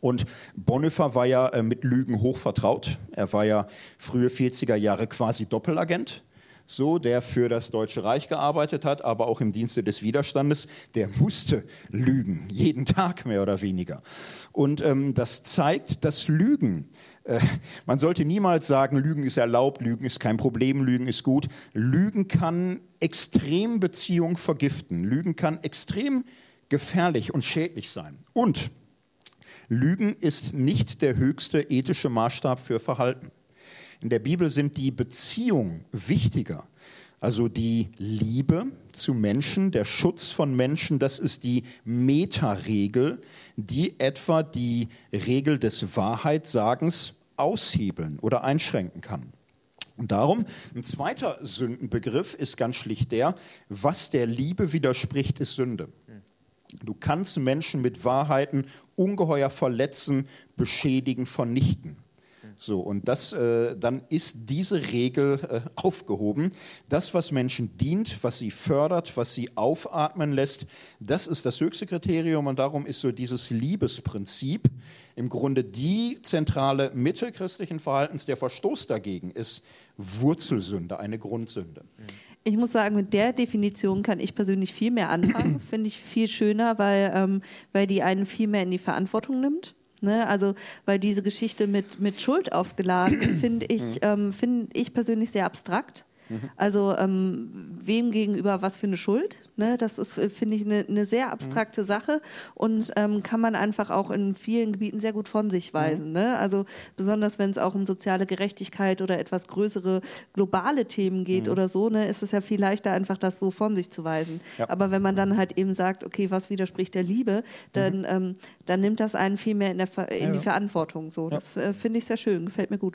Und Bonhoeffer war ja mit Lügen hoch vertraut. Er war ja frühe 40er Jahre quasi Doppelagent, so, der für das Deutsche Reich gearbeitet hat, aber auch im Dienste des Widerstandes. Der musste lügen, jeden Tag mehr oder weniger. Und das zeigt, dass Lügen, man sollte niemals sagen, Lügen ist erlaubt, Lügen ist kein Problem, Lügen ist gut. Lügen kann extrem Beziehung vergiften. Lügen kann extrem gefährlich und schädlich sein. Und Lügen ist nicht der höchste ethische Maßstab für Verhalten. In der Bibel sind die Beziehungen wichtiger. Also die Liebe zu Menschen, der Schutz von Menschen, das ist die Metaregel, die etwa die Regel des Wahrheitssagens aushebeln oder einschränken kann. Und darum, ein zweiter Sündenbegriff ist ganz schlicht der, was der Liebe widerspricht, ist Sünde. Du kannst Menschen mit Wahrheiten ungeheuer verletzen, beschädigen, vernichten. So, und dann ist diese Regel aufgehoben. Das, was Menschen dient, was sie fördert, was sie aufatmen lässt, das ist das höchste Kriterium. Und darum ist so dieses Liebesprinzip im Grunde die zentrale Mitte christlichen Verhaltens. Der Verstoß dagegen ist Wurzelsünde, eine Grundsünde. Ich muss sagen, mit der Definition kann ich persönlich viel mehr anfangen. Finde ich viel schöner, weil die einen viel mehr in die Verantwortung nimmt. Ne? Also, weil diese Geschichte mit Schuld aufgeladen, finde ich persönlich sehr abstrakt. Also wem gegenüber was für eine Schuld, ne? Das ist, finde ich, eine sehr abstrakte Sache und kann man einfach auch in vielen Gebieten sehr gut von sich weisen. Ne? Also besonders wenn es auch um soziale Gerechtigkeit oder etwas größere globale Themen geht oder so, ne, ist es ja viel leichter, einfach das so von sich zu weisen. Ja. Aber wenn man dann halt eben sagt, okay, was widerspricht der Liebe, dann nimmt das einen viel mehr in die Verantwortung. So. Das finde ich sehr schön, gefällt mir gut.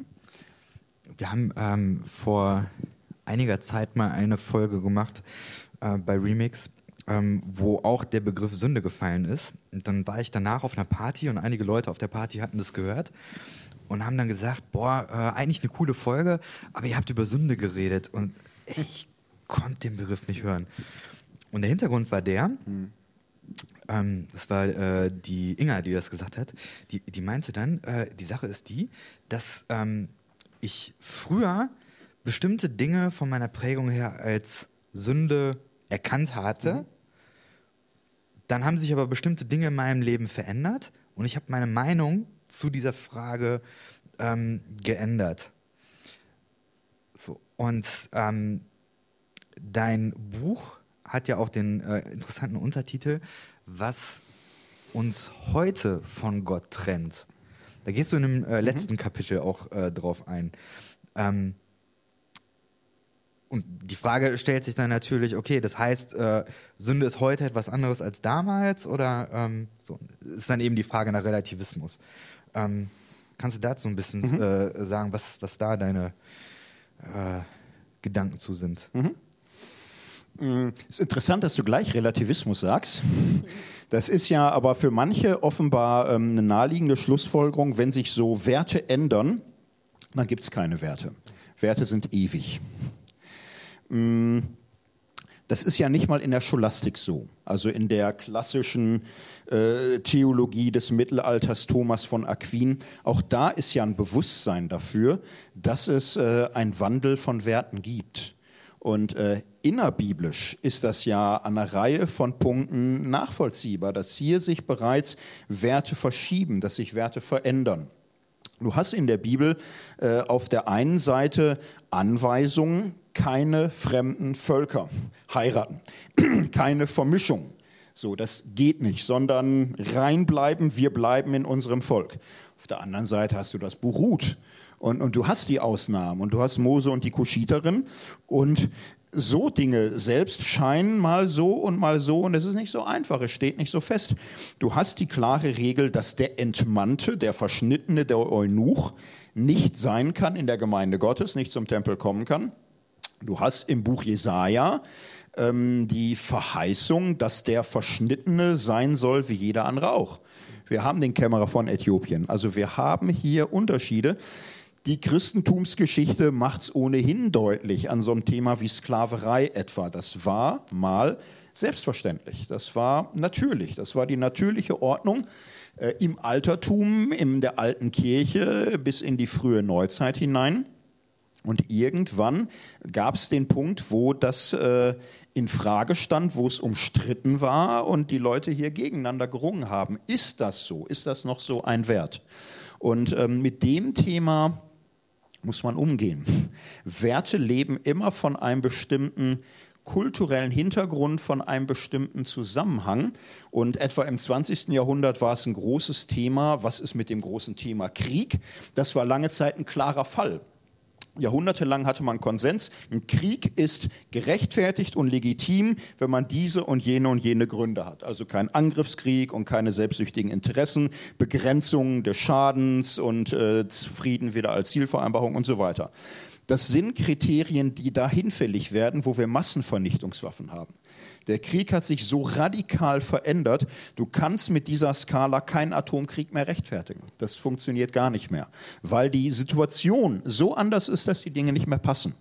Wir haben vor einiger Zeit mal eine Folge gemacht bei Remix, wo auch der Begriff Sünde gefallen ist. Und dann war ich danach auf einer Party und einige Leute auf der Party hatten das gehört und haben dann gesagt, eigentlich eine coole Folge, aber ihr habt über Sünde geredet und ich konnte den Begriff nicht hören. Und der Hintergrund war das war die Inga, die das gesagt hat, die meinte dann, die Sache ist die, dass ich früher bestimmte Dinge von meiner Prägung her als Sünde erkannt hatte. Dann haben sich aber bestimmte Dinge in meinem Leben verändert und ich habe meine Meinung zu dieser Frage geändert. So. Und dein Buch hat ja auch den interessanten Untertitel, was uns heute von Gott trennt. Da gehst du in dem letzten Kapitel auch drauf ein. Und die Frage stellt sich dann natürlich, okay, das heißt, Sünde ist heute etwas anderes als damals oder so. Ist dann eben die Frage nach Relativismus. Kannst du dazu ein bisschen sagen, was da deine Gedanken zu sind? Es ist interessant, dass du gleich Relativismus sagst. Das ist ja aber für manche offenbar eine naheliegende Schlussfolgerung, wenn sich so Werte ändern, dann gibt es keine Werte. Werte sind ewig. Das ist ja nicht mal in der Scholastik so. Also in der klassischen Theologie des Mittelalters Thomas von Aquin, auch da ist ja ein Bewusstsein dafür, dass es einen Wandel von Werten gibt. Und innerbiblisch ist das ja an einer Reihe von Punkten nachvollziehbar, dass hier sich bereits Werte verschieben, dass sich Werte verändern. Du hast in der Bibel auf der einen Seite Anweisungen, keine fremden Völker heiraten, keine Vermischung. So, das geht nicht, sondern reinbleiben, wir bleiben in unserem Volk. Auf der anderen Seite hast du das Buch Ruth und du hast die Ausnahmen und du hast Mose und die Kuschiterin und so Dinge selbst scheinen mal so und es ist nicht so einfach, es steht nicht so fest. Du hast die klare Regel, dass der Entmannte, der Verschnittene, der Eunuch nicht sein kann in der Gemeinde Gottes, nicht zum Tempel kommen kann. Du hast im Buch Jesaja die Verheißung, dass der Verschnittene sein soll wie jeder andere auch. Wir haben den Kämmerer von Äthiopien. Also wir haben hier Unterschiede. Die Christentumsgeschichte macht es ohnehin deutlich an so einem Thema wie Sklaverei etwa. Das war mal selbstverständlich. Das war natürlich. Das war die natürliche Ordnung im Altertum, in der alten Kirche bis in die frühe Neuzeit hinein. Und irgendwann gab es den Punkt, wo das in Frage stand, wo es umstritten war und die Leute hier gegeneinander gerungen haben. Ist das so? Ist das noch so ein Wert? Und mit dem Thema muss man umgehen. Werte leben immer von einem bestimmten kulturellen Hintergrund, von einem bestimmten Zusammenhang. Und etwa im 20. Jahrhundert war es ein großes Thema. Was ist mit dem großen Thema Krieg? Das war lange Zeit ein klarer Fall. Jahrhundertelang hatte man Konsens, ein Krieg ist gerechtfertigt und legitim, wenn man diese und jene Gründe hat. Also kein Angriffskrieg und keine selbstsüchtigen Interessen, Begrenzung des Schadens und Frieden wieder als Zielvereinbarung und so weiter. Das sind Kriterien, die da hinfällig werden, wo wir Massenvernichtungswaffen haben. Der Krieg hat sich so radikal verändert, du kannst mit dieser Skala keinen Atomkrieg mehr rechtfertigen. Das funktioniert gar nicht mehr, weil die Situation so anders ist, dass die Dinge nicht mehr passen.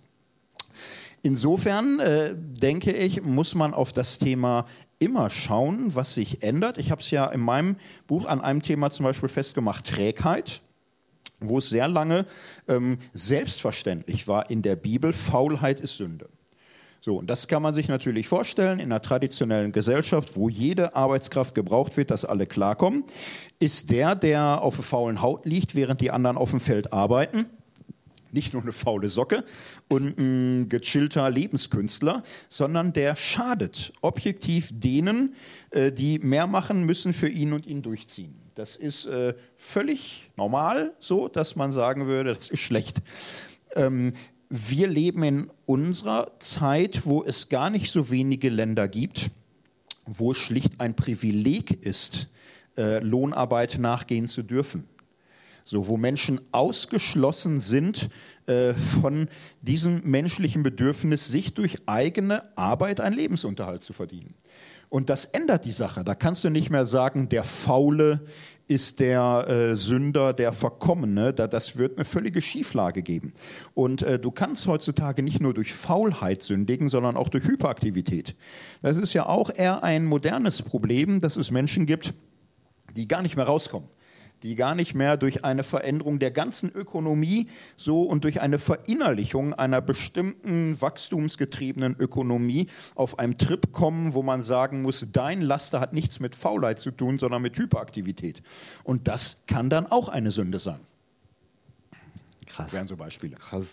Insofern denke ich, muss man auf das Thema immer schauen, was sich ändert. Ich habe es ja in meinem Buch an einem Thema zum Beispiel festgemacht, Trägheit, wo es sehr lange selbstverständlich war in der Bibel, Faulheit ist Sünde. So, und das kann man sich natürlich vorstellen, in einer traditionellen Gesellschaft, wo jede Arbeitskraft gebraucht wird, dass alle klarkommen, ist der auf der faulen Haut liegt, während die anderen auf dem Feld arbeiten, nicht nur eine faule Socke und ein gechillter Lebenskünstler, sondern der schadet objektiv denen, die mehr machen müssen für ihn und ihn durchziehen. Das ist völlig normal so, dass man sagen würde, das ist schlecht. Wir leben in unserer Zeit, wo es gar nicht so wenige Länder gibt, wo es schlicht ein Privileg ist, Lohnarbeit nachgehen zu dürfen. So, wo Menschen ausgeschlossen sind von diesem menschlichen Bedürfnis, sich durch eigene Arbeit einen Lebensunterhalt zu verdienen. Und das ändert die Sache. Da kannst du nicht mehr sagen, der Faule ist der Sünder, der Verkommene. Das wird eine völlige Schieflage geben. Und du kannst heutzutage nicht nur durch Faulheit sündigen, sondern auch durch Hyperaktivität. Das ist ja auch eher ein modernes Problem, dass es Menschen gibt, die gar nicht mehr rauskommen. Die gar nicht mehr durch eine Veränderung der ganzen Ökonomie so und durch eine Verinnerlichung einer bestimmten wachstumsgetriebenen Ökonomie auf einem Trip kommen, wo man sagen muss, dein Laster hat nichts mit Faulheit zu tun, sondern mit Hyperaktivität. Und das kann dann auch eine Sünde sein. Krass. Das wären so Beispiele. Krass.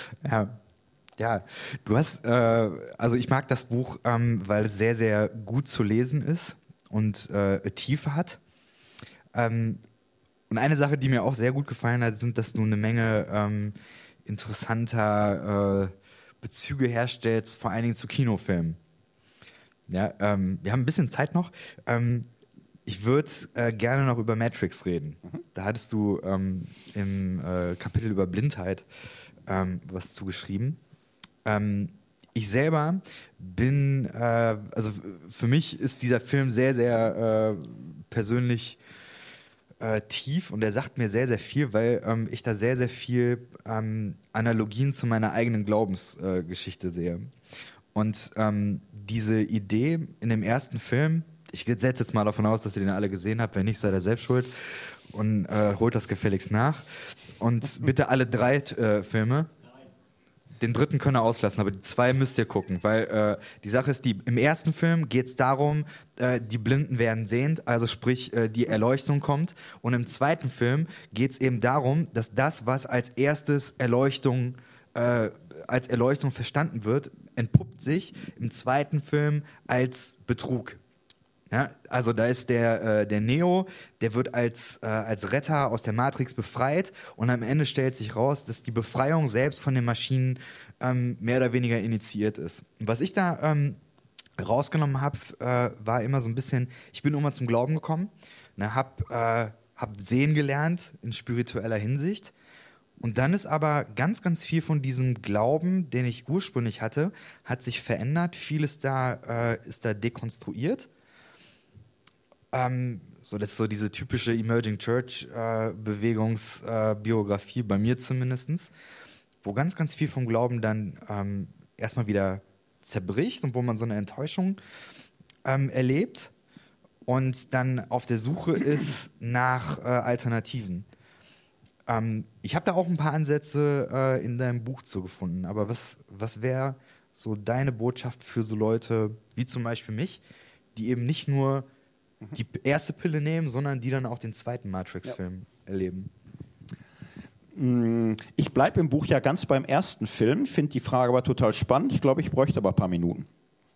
Ja, du hast, also ich mag das Buch, weil es sehr, sehr gut zu lesen ist und Tiefe hat. Und eine Sache, die mir auch sehr gut gefallen hat, sind, dass du eine Menge interessanter Bezüge herstellst, vor allen Dingen zu Kinofilmen. Ja, wir haben ein bisschen Zeit noch. Ich würde gerne noch über Matrix reden. Da hattest du im Kapitel über Blindheit was zugeschrieben. Ich selber bin, also für mich ist dieser Film sehr, sehr persönlich tief und er sagt mir sehr, sehr viel, weil ich da sehr, sehr viel Analogien zu meiner eigenen Glaubensgeschichte sehe. Und diese Idee in dem ersten Film, ich setze jetzt mal davon aus, dass ihr den alle gesehen habt, wenn nicht, seid ihr selbst schuld und holt das gefälligst nach. Und bitte alle 3 Filme. Den 3. könnt ihr auslassen, aber die 2 müsst ihr gucken, weil die Sache ist, im ersten Film geht es darum, die Blinden werden sehend, also sprich, die Erleuchtung kommt. Und im 2. Film geht es eben darum, dass das, was als erstes Erleuchtung verstanden wird, entpuppt sich im 2. Film als Betrug. Ja, also da ist der Neo, der wird als Retter aus der Matrix befreit und am Ende stellt sich raus, dass die Befreiung selbst von den Maschinen mehr oder weniger initiiert ist. Und was ich da rausgenommen habe, war immer so ein bisschen, ich bin immer zum Glauben gekommen, habe sehen gelernt in spiritueller Hinsicht und dann ist aber ganz, ganz viel von diesem Glauben, den ich ursprünglich hatte, hat sich verändert, vieles ist da dekonstruiert. So, das ist so diese typische Emerging Church Bewegungsbiografie, bei mir zumindest, wo ganz, ganz viel vom Glauben dann erstmal wieder zerbricht und wo man so eine Enttäuschung erlebt und dann auf der Suche ist nach Alternativen. Ich habe da auch ein paar Ansätze in deinem Buch zu gefunden, aber was wäre so deine Botschaft für so Leute wie zum Beispiel mich, die eben nicht nur die erste Pille nehmen, sondern die dann auch den zweiten Matrix-Film erleben? Ich bleibe im Buch ja ganz beim ersten Film, finde die Frage aber total spannend. Ich glaube, ich bräuchte aber ein paar Minuten.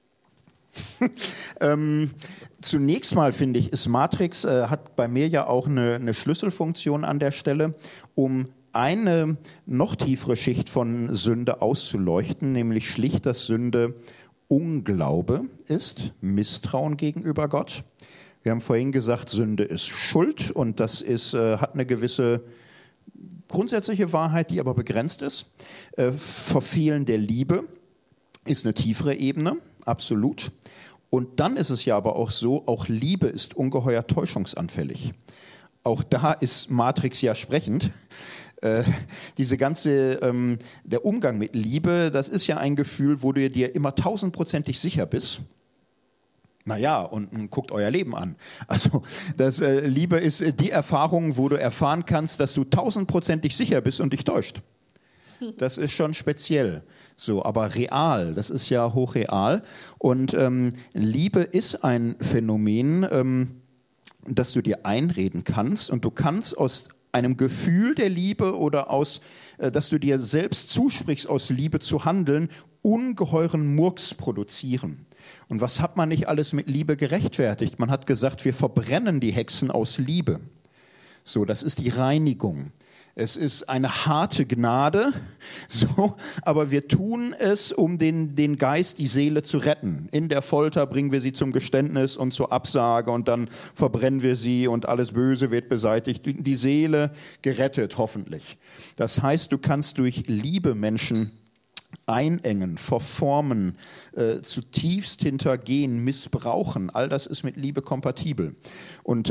Zunächst mal finde ich, ist Matrix, hat bei mir ja auch eine Schlüsselfunktion an der Stelle, um eine noch tiefere Schicht von Sünde auszuleuchten, nämlich schlicht, dass Sünde Unglaube ist, Misstrauen gegenüber Gott. Wir haben vorhin gesagt, Sünde ist Schuld und das hat eine gewisse grundsätzliche Wahrheit, die aber begrenzt ist. Verfehlen der Liebe ist eine tiefere Ebene, absolut. Und dann ist es ja aber auch so, auch Liebe ist ungeheuer täuschungsanfällig. Auch da ist Matrix ja sprechend. Diese ganze, der Umgang mit Liebe, das ist ja ein Gefühl, wo du dir immer 1000%ig sicher bist. Naja, und guckt euer Leben an. Also Liebe ist die Erfahrung, wo du erfahren kannst, dass du 1000%ig sicher bist und dich täuscht. Das ist schon speziell. So, aber real, das ist ja hochreal. Und Liebe ist ein Phänomen, das du dir einreden kannst. Und du kannst aus einem Gefühl der Liebe oder dass du dir selbst zusprichst, aus Liebe zu handeln, ungeheuren Murks produzieren. Und was hat man nicht alles mit Liebe gerechtfertigt? Man hat gesagt, wir verbrennen die Hexen aus Liebe. So, das ist die Reinigung. Es ist eine harte Gnade, so, aber wir tun es, um den Geist, die Seele zu retten. In der Folter bringen wir sie zum Geständnis und zur Absage und dann verbrennen wir sie und alles Böse wird beseitigt. Die Seele gerettet, hoffentlich. Das heißt, du kannst durch Liebe Menschen einengen, verformen, zutiefst hintergehen, missbrauchen. All das ist mit Liebe kompatibel. Und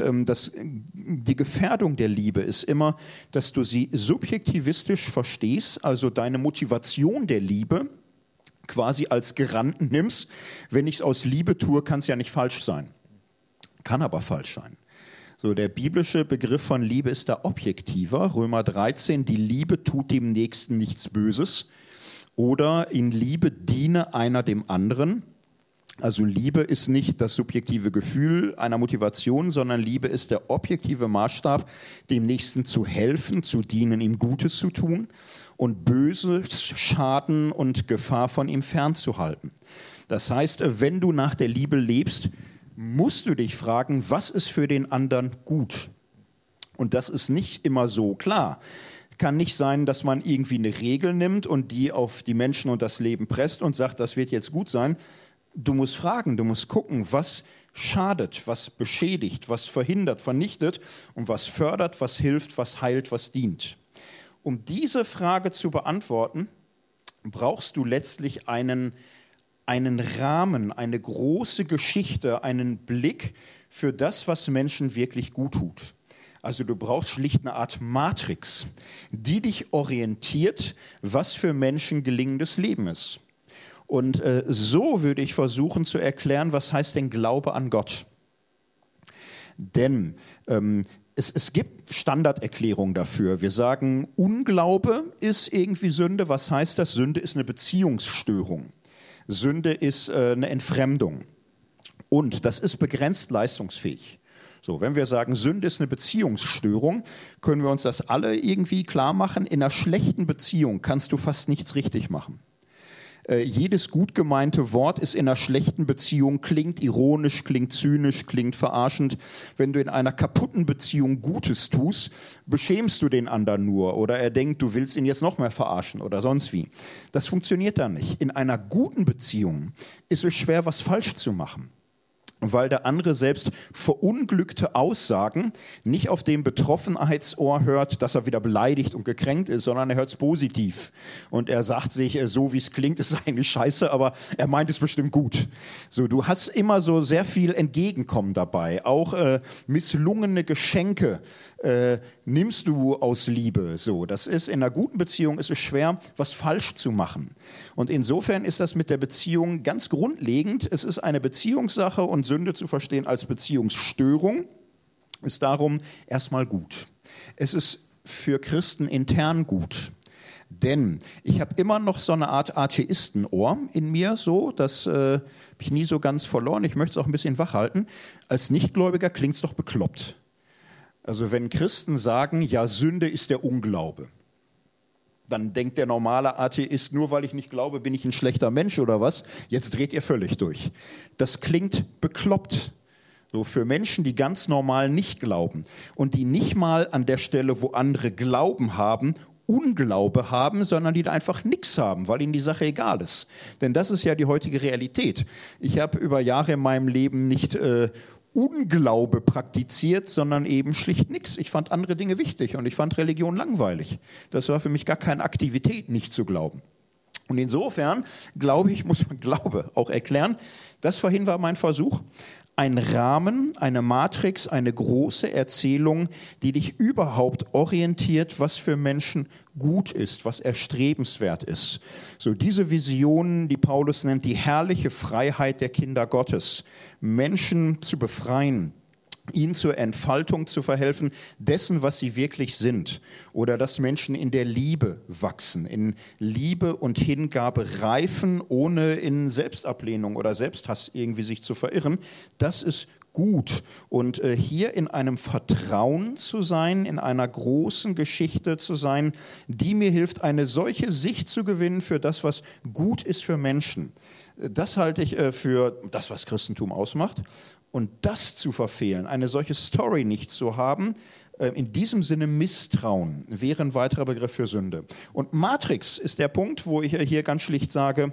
die Gefährdung der Liebe ist immer, dass du sie subjektivistisch verstehst, also deine Motivation der Liebe quasi als Garanten nimmst. Wenn ich es aus Liebe tue, kann es ja nicht falsch sein. Kann aber falsch sein. So, der biblische Begriff von Liebe ist da objektiver. Römer 13, die Liebe tut dem Nächsten nichts Böses. Oder in Liebe diene einer dem anderen. Also Liebe ist nicht das subjektive Gefühl einer Motivation, sondern Liebe ist der objektive Maßstab, dem Nächsten zu helfen, zu dienen, ihm Gutes zu tun und böse Schaden und Gefahr von ihm fernzuhalten. Das heißt, wenn du nach der Liebe lebst, musst du dich fragen, was ist für den anderen gut? Und das ist nicht immer so klar. Kann nicht sein, dass man irgendwie eine Regel nimmt und die auf die Menschen und das Leben presst und sagt, das wird jetzt gut sein. Du musst fragen, du musst gucken, was schadet, was beschädigt, was verhindert, vernichtet und was fördert, was hilft, was heilt, was dient. Um diese Frage zu beantworten, brauchst du letztlich einen Rahmen, eine große Geschichte, einen Blick für das, was Menschen wirklich gut tut. Also du brauchst schlicht eine Art Matrix, die dich orientiert, was für Menschen gelingendes Leben ist. Und so würde ich versuchen zu erklären, was heißt denn Glaube an Gott? Denn es gibt Standarderklärungen dafür. Wir sagen, Unglaube ist irgendwie Sünde. Was heißt das? Sünde ist eine Beziehungsstörung. Sünde ist eine Entfremdung. Und das ist begrenzt leistungsfähig. So, wenn wir sagen, Sünde ist eine Beziehungsstörung, können wir uns das alle irgendwie klar machen. In einer schlechten Beziehung kannst du fast nichts richtig machen. Jedes gut gemeinte Wort ist in einer schlechten Beziehung, klingt ironisch, klingt zynisch, klingt verarschend. Wenn du in einer kaputten Beziehung Gutes tust, beschämst du den anderen nur oder er denkt, du willst ihn jetzt noch mehr verarschen oder sonst wie. Das funktioniert dann nicht. In einer guten Beziehung ist es schwer, was falsch zu machen. Weil der andere selbst verunglückte Aussagen nicht auf dem Betroffenheitsohr hört, dass er wieder beleidigt und gekränkt ist, sondern er hört es positiv. Und er sagt sich, so wie es klingt, ist eigentlich scheiße, aber er meint es bestimmt gut. So, du hast immer so sehr viel Entgegenkommen dabei. Auch misslungene Geschenke nimmst du aus Liebe. So, das ist in einer guten Beziehung ist es schwer, was falsch zu machen. Und insofern ist das mit der Beziehung ganz grundlegend. Es ist eine Beziehungssache und Sünde zu verstehen als Beziehungsstörung, ist darum erstmal gut. Es ist für Christen intern gut. Denn ich habe immer noch so eine Art Atheistenohr in mir, so, das habe ich nie so ganz verloren. Ich möchte es auch ein bisschen wachhalten. Als Nichtgläubiger klingt es doch bekloppt. Also wenn Christen sagen, ja, Sünde ist der Unglaube, dann denkt der normale Atheist, nur weil ich nicht glaube, bin ich ein schlechter Mensch oder was? Jetzt dreht ihr völlig durch. Das klingt bekloppt. So für Menschen, die ganz normal nicht glauben und die nicht mal an der Stelle, wo andere Glauben haben, Unglaube haben, sondern die da einfach nichts haben, weil ihnen die Sache egal ist. Denn das ist ja die heutige Realität. Ich habe über Jahre in meinem Leben nicht Unglaube praktiziert, sondern eben schlicht nichts. Ich fand andere Dinge wichtig und ich fand Religion langweilig. Das war für mich gar keine Aktivität, nicht zu glauben. Und insofern, glaube ich, muss man Glaube auch erklären. Das vorhin war mein Versuch. Ein Rahmen, eine Matrix, eine große Erzählung, die dich überhaupt orientiert, was für Menschen gut ist, was erstrebenswert ist. So diese Vision, die Paulus nennt, die herrliche Freiheit der Kinder Gottes, Menschen zu befreien, ihnen zur Entfaltung zu verhelfen, dessen, was sie wirklich sind. Oder dass Menschen in der Liebe wachsen, in Liebe und Hingabe reifen, ohne in Selbstablehnung oder Selbsthass irgendwie sich zu verirren. Das ist gut. Und hier in einem Vertrauen zu sein, in einer großen Geschichte zu sein, die mir hilft, eine solche Sicht zu gewinnen für das, was gut ist für Menschen. Das halte ich für das, was Christentum ausmacht. Und das zu verfehlen, eine solche Story nicht zu haben, in diesem Sinne Misstrauen, wäre ein weiterer Begriff für Sünde. Und Matrix ist der Punkt, wo ich hier ganz schlicht sage,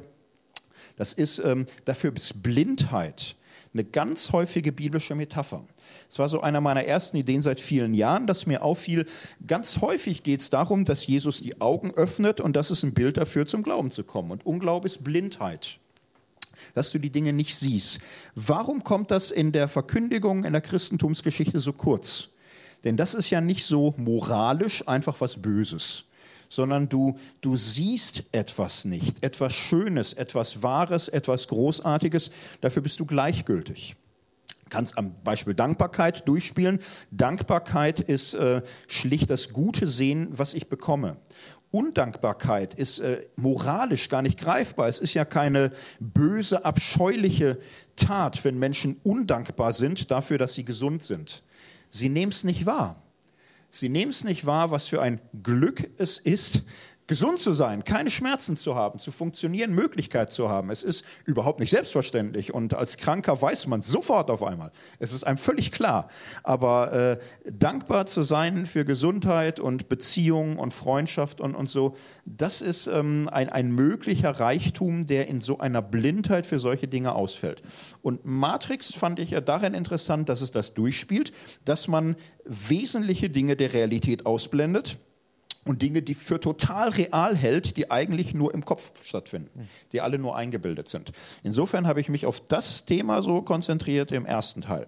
das ist dafür ist Blindheit eine ganz häufige biblische Metapher. Es war so einer meiner ersten Ideen seit vielen Jahren, dass mir auffiel, ganz häufig geht es darum, dass Jesus die Augen öffnet und das ist ein Bild dafür, zum Glauben zu kommen. Und Unglaube ist Blindheit, dass du die Dinge nicht siehst. Warum kommt das in der Verkündigung, in der Christentumsgeschichte so kurz? Denn das ist ja nicht so moralisch einfach was Böses, sondern du siehst etwas nicht, etwas Schönes, etwas Wahres, etwas Großartiges, dafür bist du gleichgültig. Du kannst am Beispiel Dankbarkeit durchspielen. Dankbarkeit ist schlicht das gute Sehen, was ich bekomme. Undankbarkeit ist moralisch gar nicht greifbar. Es ist ja keine böse, abscheuliche Tat, wenn Menschen undankbar sind dafür, dass sie gesund sind. Sie nehmen es nicht wahr. Sie nehmen es nicht wahr, was für ein Glück es ist, gesund zu sein, keine Schmerzen zu haben, zu funktionieren, Möglichkeit zu haben. Es ist überhaupt nicht selbstverständlich und als Kranker weiß man es sofort auf einmal. Es ist einem völlig klar. Aber dankbar zu sein für Gesundheit und Beziehung und Freundschaft und so, das ist ein möglicher Reichtum, der in so einer Blindheit für solche Dinge ausfällt. Und Matrix fand ich ja darin interessant, dass es das durchspielt, dass man wesentliche Dinge der Realität ausblendet und Dinge, die für total real hält, die eigentlich nur im Kopf stattfinden, die alle nur eingebildet sind. Insofern habe ich mich auf das Thema so konzentriert im ersten Teil.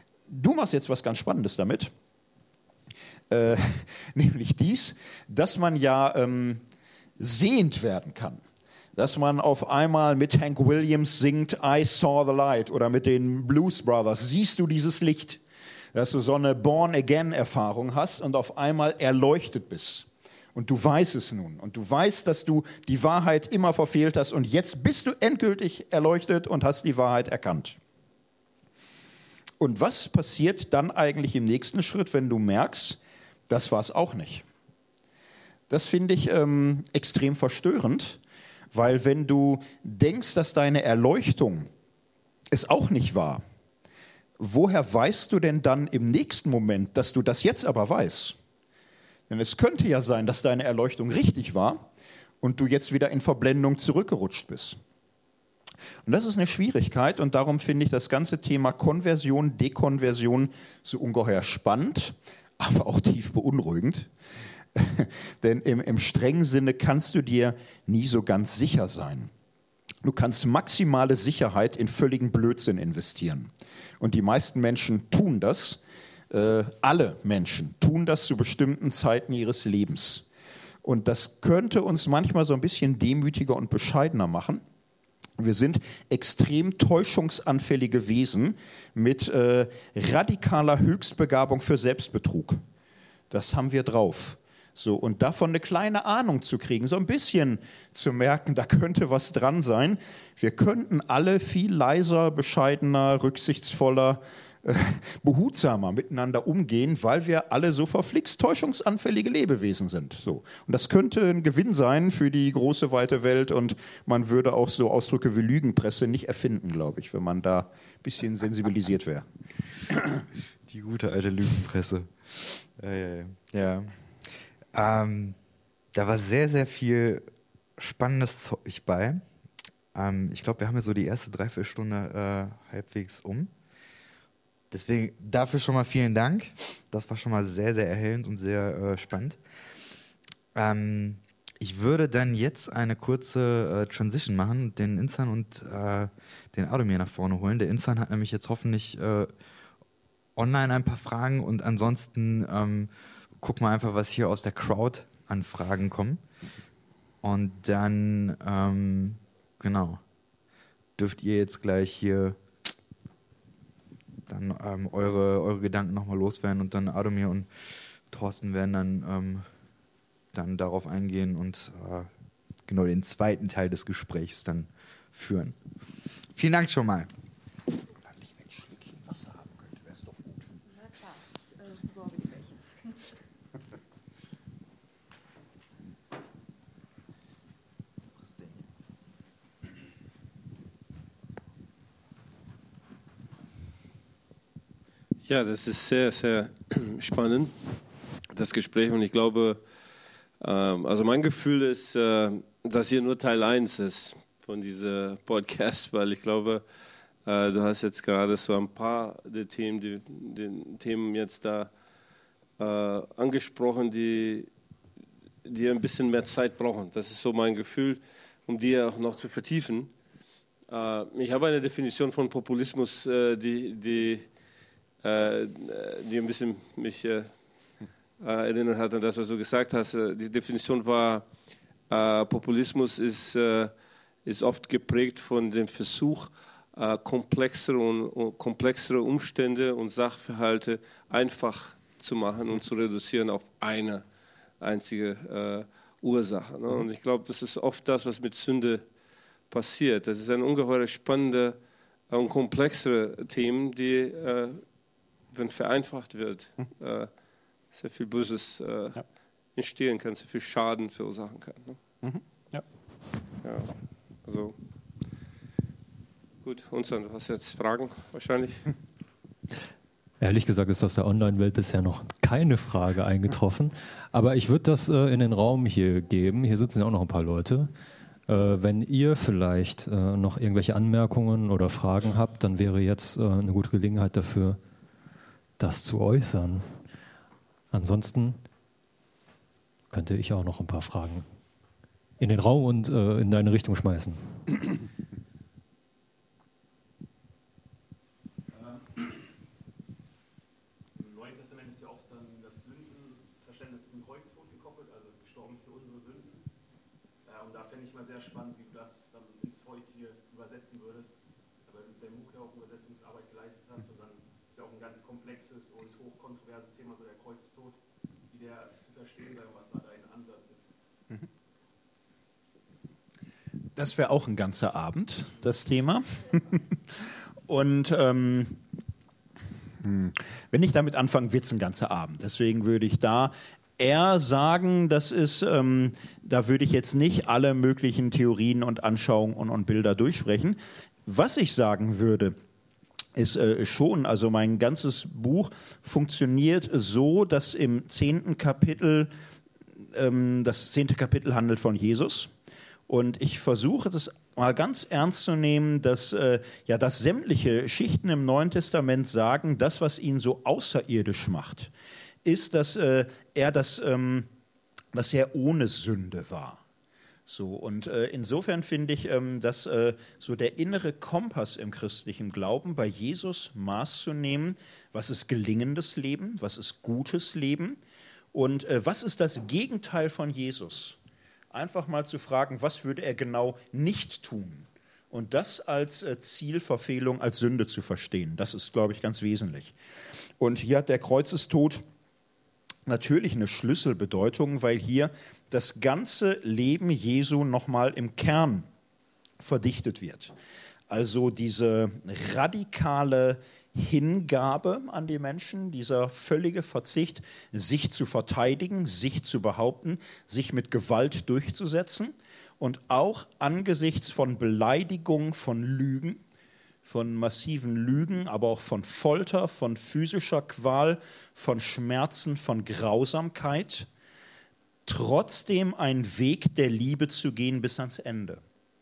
Du machst jetzt was ganz Spannendes damit, nämlich dies, dass man ja sehend werden kann. Dass man auf einmal mit Hank Williams singt I Saw the Light oder mit den Blues Brothers, siehst du dieses Licht? Dass du so eine Born-Again-Erfahrung hast und auf einmal erleuchtet bist. Und du weißt es nun. Und du weißt, dass du die Wahrheit immer verfehlt hast. Und jetzt bist du endgültig erleuchtet und hast die Wahrheit erkannt. Und was passiert dann eigentlich im nächsten Schritt, wenn du merkst, das war es auch nicht? Das finde ich extrem verstörend, weil wenn du denkst, dass deine Erleuchtung es auch nicht war, woher weißt du denn dann im nächsten Moment, dass du das jetzt aber weißt? Denn es könnte ja sein, dass deine Erleuchtung richtig war und du jetzt wieder in Verblendung zurückgerutscht bist. Und das ist eine Schwierigkeit und darum finde ich das ganze Thema Konversion, Dekonversion so ungeheuer spannend, aber auch tief beunruhigend. Denn im strengen Sinne kannst du dir nie so ganz sicher sein. Du kannst maximale Sicherheit in völligen Blödsinn investieren. Und die meisten Menschen tun das. Alle Menschen tun das zu bestimmten Zeiten ihres Lebens. Und das könnte uns manchmal so ein bisschen demütiger und bescheidener machen, Wir sind extrem täuschungsanfällige Wesen mit radikaler Höchstbegabung für Selbstbetrug. Das haben wir drauf. So, und davon eine kleine Ahnung zu kriegen, so ein bisschen zu merken, da könnte was dran sein. Wir könnten alle viel leiser, bescheidener, rücksichtsvoller, behutsamer miteinander umgehen, weil wir alle so verflixt täuschungsanfällige Lebewesen sind. So. Und das könnte ein Gewinn sein für die große, weite Welt und man würde auch so Ausdrücke wie Lügenpresse nicht erfinden, glaube ich, wenn man da ein bisschen sensibilisiert wäre. Die gute alte Lügenpresse. Ja. Da war sehr, sehr viel spannendes Zeug bei. Ich glaube, wir haben ja so die erste Dreiviertelstunde halbwegs um. Deswegen dafür schon mal vielen Dank. Das war schon mal sehr, sehr erhellend und sehr spannend. Ich würde dann jetzt eine kurze Transition machen, den Insan und den Adomir nach vorne holen. Der Insan hat nämlich jetzt hoffentlich online ein paar Fragen und ansonsten gucken wir einfach, was hier aus der Crowd an Fragen kommen. Und dann, dürft ihr jetzt gleich hier dann eure Gedanken nochmal loswerden und dann Adomir und Thorsten werden dann darauf eingehen und genau den zweiten Teil des Gesprächs dann führen. Vielen Dank schon mal. Ja, das ist sehr, sehr spannend, das Gespräch. Und ich glaube, also mein Gefühl ist, dass hier nur Teil 1 ist von diesem Podcast, weil ich glaube, du hast jetzt gerade so ein paar der Themen, die Themen jetzt da angesprochen, die ein bisschen mehr Zeit brauchen. Das ist so mein Gefühl, um die auch noch zu vertiefen. Ich habe eine Definition von Populismus, die ein bisschen mich erinnert hat an das, was du gesagt hast. Die Definition war, Populismus ist oft geprägt von dem Versuch, komplexere Umstände und Sachverhalte einfach zu machen und zu reduzieren auf eine einzige Ursache. Ne? Und ich glaube, das ist oft das, was mit Sünde passiert. Das ist ein ungeheuer spannender und komplexere Themen, die wenn vereinfacht wird, sehr viel Böses entstehen kann, sehr viel Schaden verursachen kann. Ne? Mhm. Ja. Ja, also gut, Unsan, du hast jetzt Fragen wahrscheinlich? Ehrlich gesagt ist aus der Online-Welt bisher noch keine Frage eingetroffen, aber ich würde das in den Raum hier geben. Hier sitzen ja auch noch ein paar Leute. Wenn ihr vielleicht noch irgendwelche Anmerkungen oder Fragen habt, dann wäre jetzt eine gute Gelegenheit dafür, das zu äußern. Ansonsten könnte ich auch noch ein paar Fragen in den Raum und in deine Richtung schmeißen. Im Neuen Testament ist ja oft dann das Sündenverständnis mit dem Kreuztod gekoppelt, also gestorben für unsere Sünden. Und da fände ich mal sehr spannend, wie du das dann ins Heutige übersetzen würdest. Weil du mit dem Buch ja auch Übersetzungsarbeit geleistet hast und dann ist ja auch ein ganz komplexes und hochkontroverses Thema, so der Kreuztod, wie der zu verstehen sei und was da dein Ansatz ist. Das wäre auch ein ganzer Abend, das Thema. Und wenn ich damit anfange, wird es ein ganzer Abend. Deswegen würde ich da eher sagen, das ist, da würde ich jetzt nicht alle möglichen Theorien und Anschauungen und Bilder durchsprechen. Was ich sagen würde, ist schon, also mein ganzes Buch funktioniert so, dass im 10. Kapitel, das 10. Kapitel handelt von Jesus. Und ich versuche das mal ganz ernst zu nehmen, dass sämtliche Schichten im Neuen Testament sagen, das, was ihn so außerirdisch macht, ist, dass er ohne Sünde war. So, und insofern finde ich, dass so der innere Kompass im christlichen Glauben bei Jesus Maß zu nehmen, was ist gelingendes Leben, was ist gutes Leben und was ist das Gegenteil von Jesus? Einfach mal zu fragen, was würde er genau nicht tun? Und das als Zielverfehlung, als Sünde zu verstehen, das ist, glaube ich, ganz wesentlich. Und hier hat der Kreuzestod natürlich eine Schlüsselbedeutung, weil hier das ganze Leben Jesu nochmal im Kern verdichtet wird. Also diese radikale Hingabe an die Menschen, dieser völlige Verzicht, sich zu verteidigen, sich zu behaupten, sich mit Gewalt durchzusetzen und auch angesichts von Beleidigung, von Lügen, von massiven Lügen, aber auch von Folter, von physischer Qual, von Schmerzen, von Grausamkeit, trotzdem einen Weg der Liebe zu gehen bis ans Ende.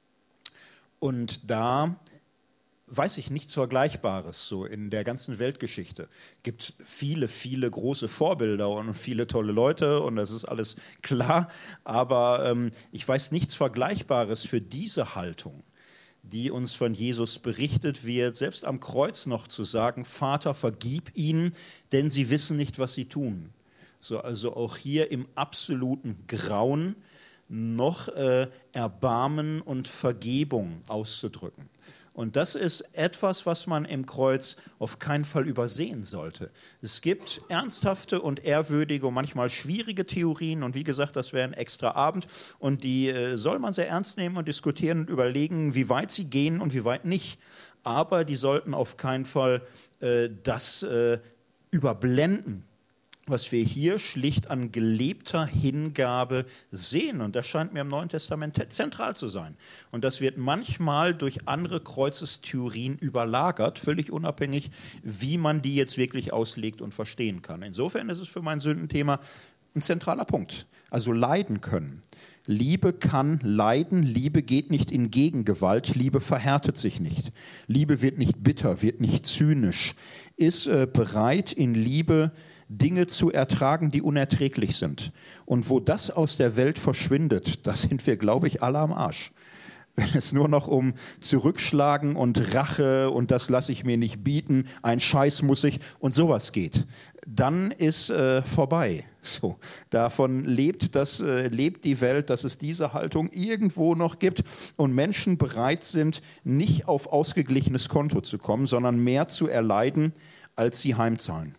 Und da weiß ich nichts Vergleichbares so in der ganzen Weltgeschichte. Es gibt viele, viele große Vorbilder und viele tolle Leute und das ist alles klar, aber ich weiß nichts Vergleichbares für diese Haltung, die uns von Jesus berichtet wird, selbst am Kreuz noch zu sagen, Vater, vergib ihnen, denn sie wissen nicht, was sie tun. So, also auch hier im absoluten Grauen noch Erbarmen und Vergebung auszudrücken. Und das ist etwas, was man im Kreuz auf keinen Fall übersehen sollte. Es gibt ernsthafte und ehrwürdige und manchmal schwierige Theorien. Und wie gesagt, das wäre ein extra Abend. Und die soll man sehr ernst nehmen und diskutieren und überlegen, wie weit sie gehen und wie weit nicht. Aber die sollten auf keinen Fall das überblenden, was wir hier schlicht an gelebter Hingabe sehen. Und das scheint mir im Neuen Testament zentral zu sein. Und das wird manchmal durch andere Kreuzestheorien überlagert, völlig unabhängig, wie man die jetzt wirklich auslegt und verstehen kann. Insofern ist es für mein Sündenthema ein zentraler Punkt. Also leiden können. Liebe kann leiden, Liebe geht nicht in Gegengewalt, Liebe verhärtet sich nicht. Liebe wird nicht bitter, wird nicht zynisch, ist bereit in Liebe Dinge zu ertragen, die unerträglich sind. Und wo das aus der Welt verschwindet, da sind wir, glaube ich, alle am Arsch. Wenn es nur noch um Zurückschlagen und Rache und das lasse ich mir nicht bieten, ein Scheiß muss ich und sowas geht, dann ist vorbei. So, davon lebt die Welt, dass es diese Haltung irgendwo noch gibt und Menschen bereit sind, nicht auf ausgeglichenes Konto zu kommen, sondern mehr zu erleiden, als sie heimzahlen.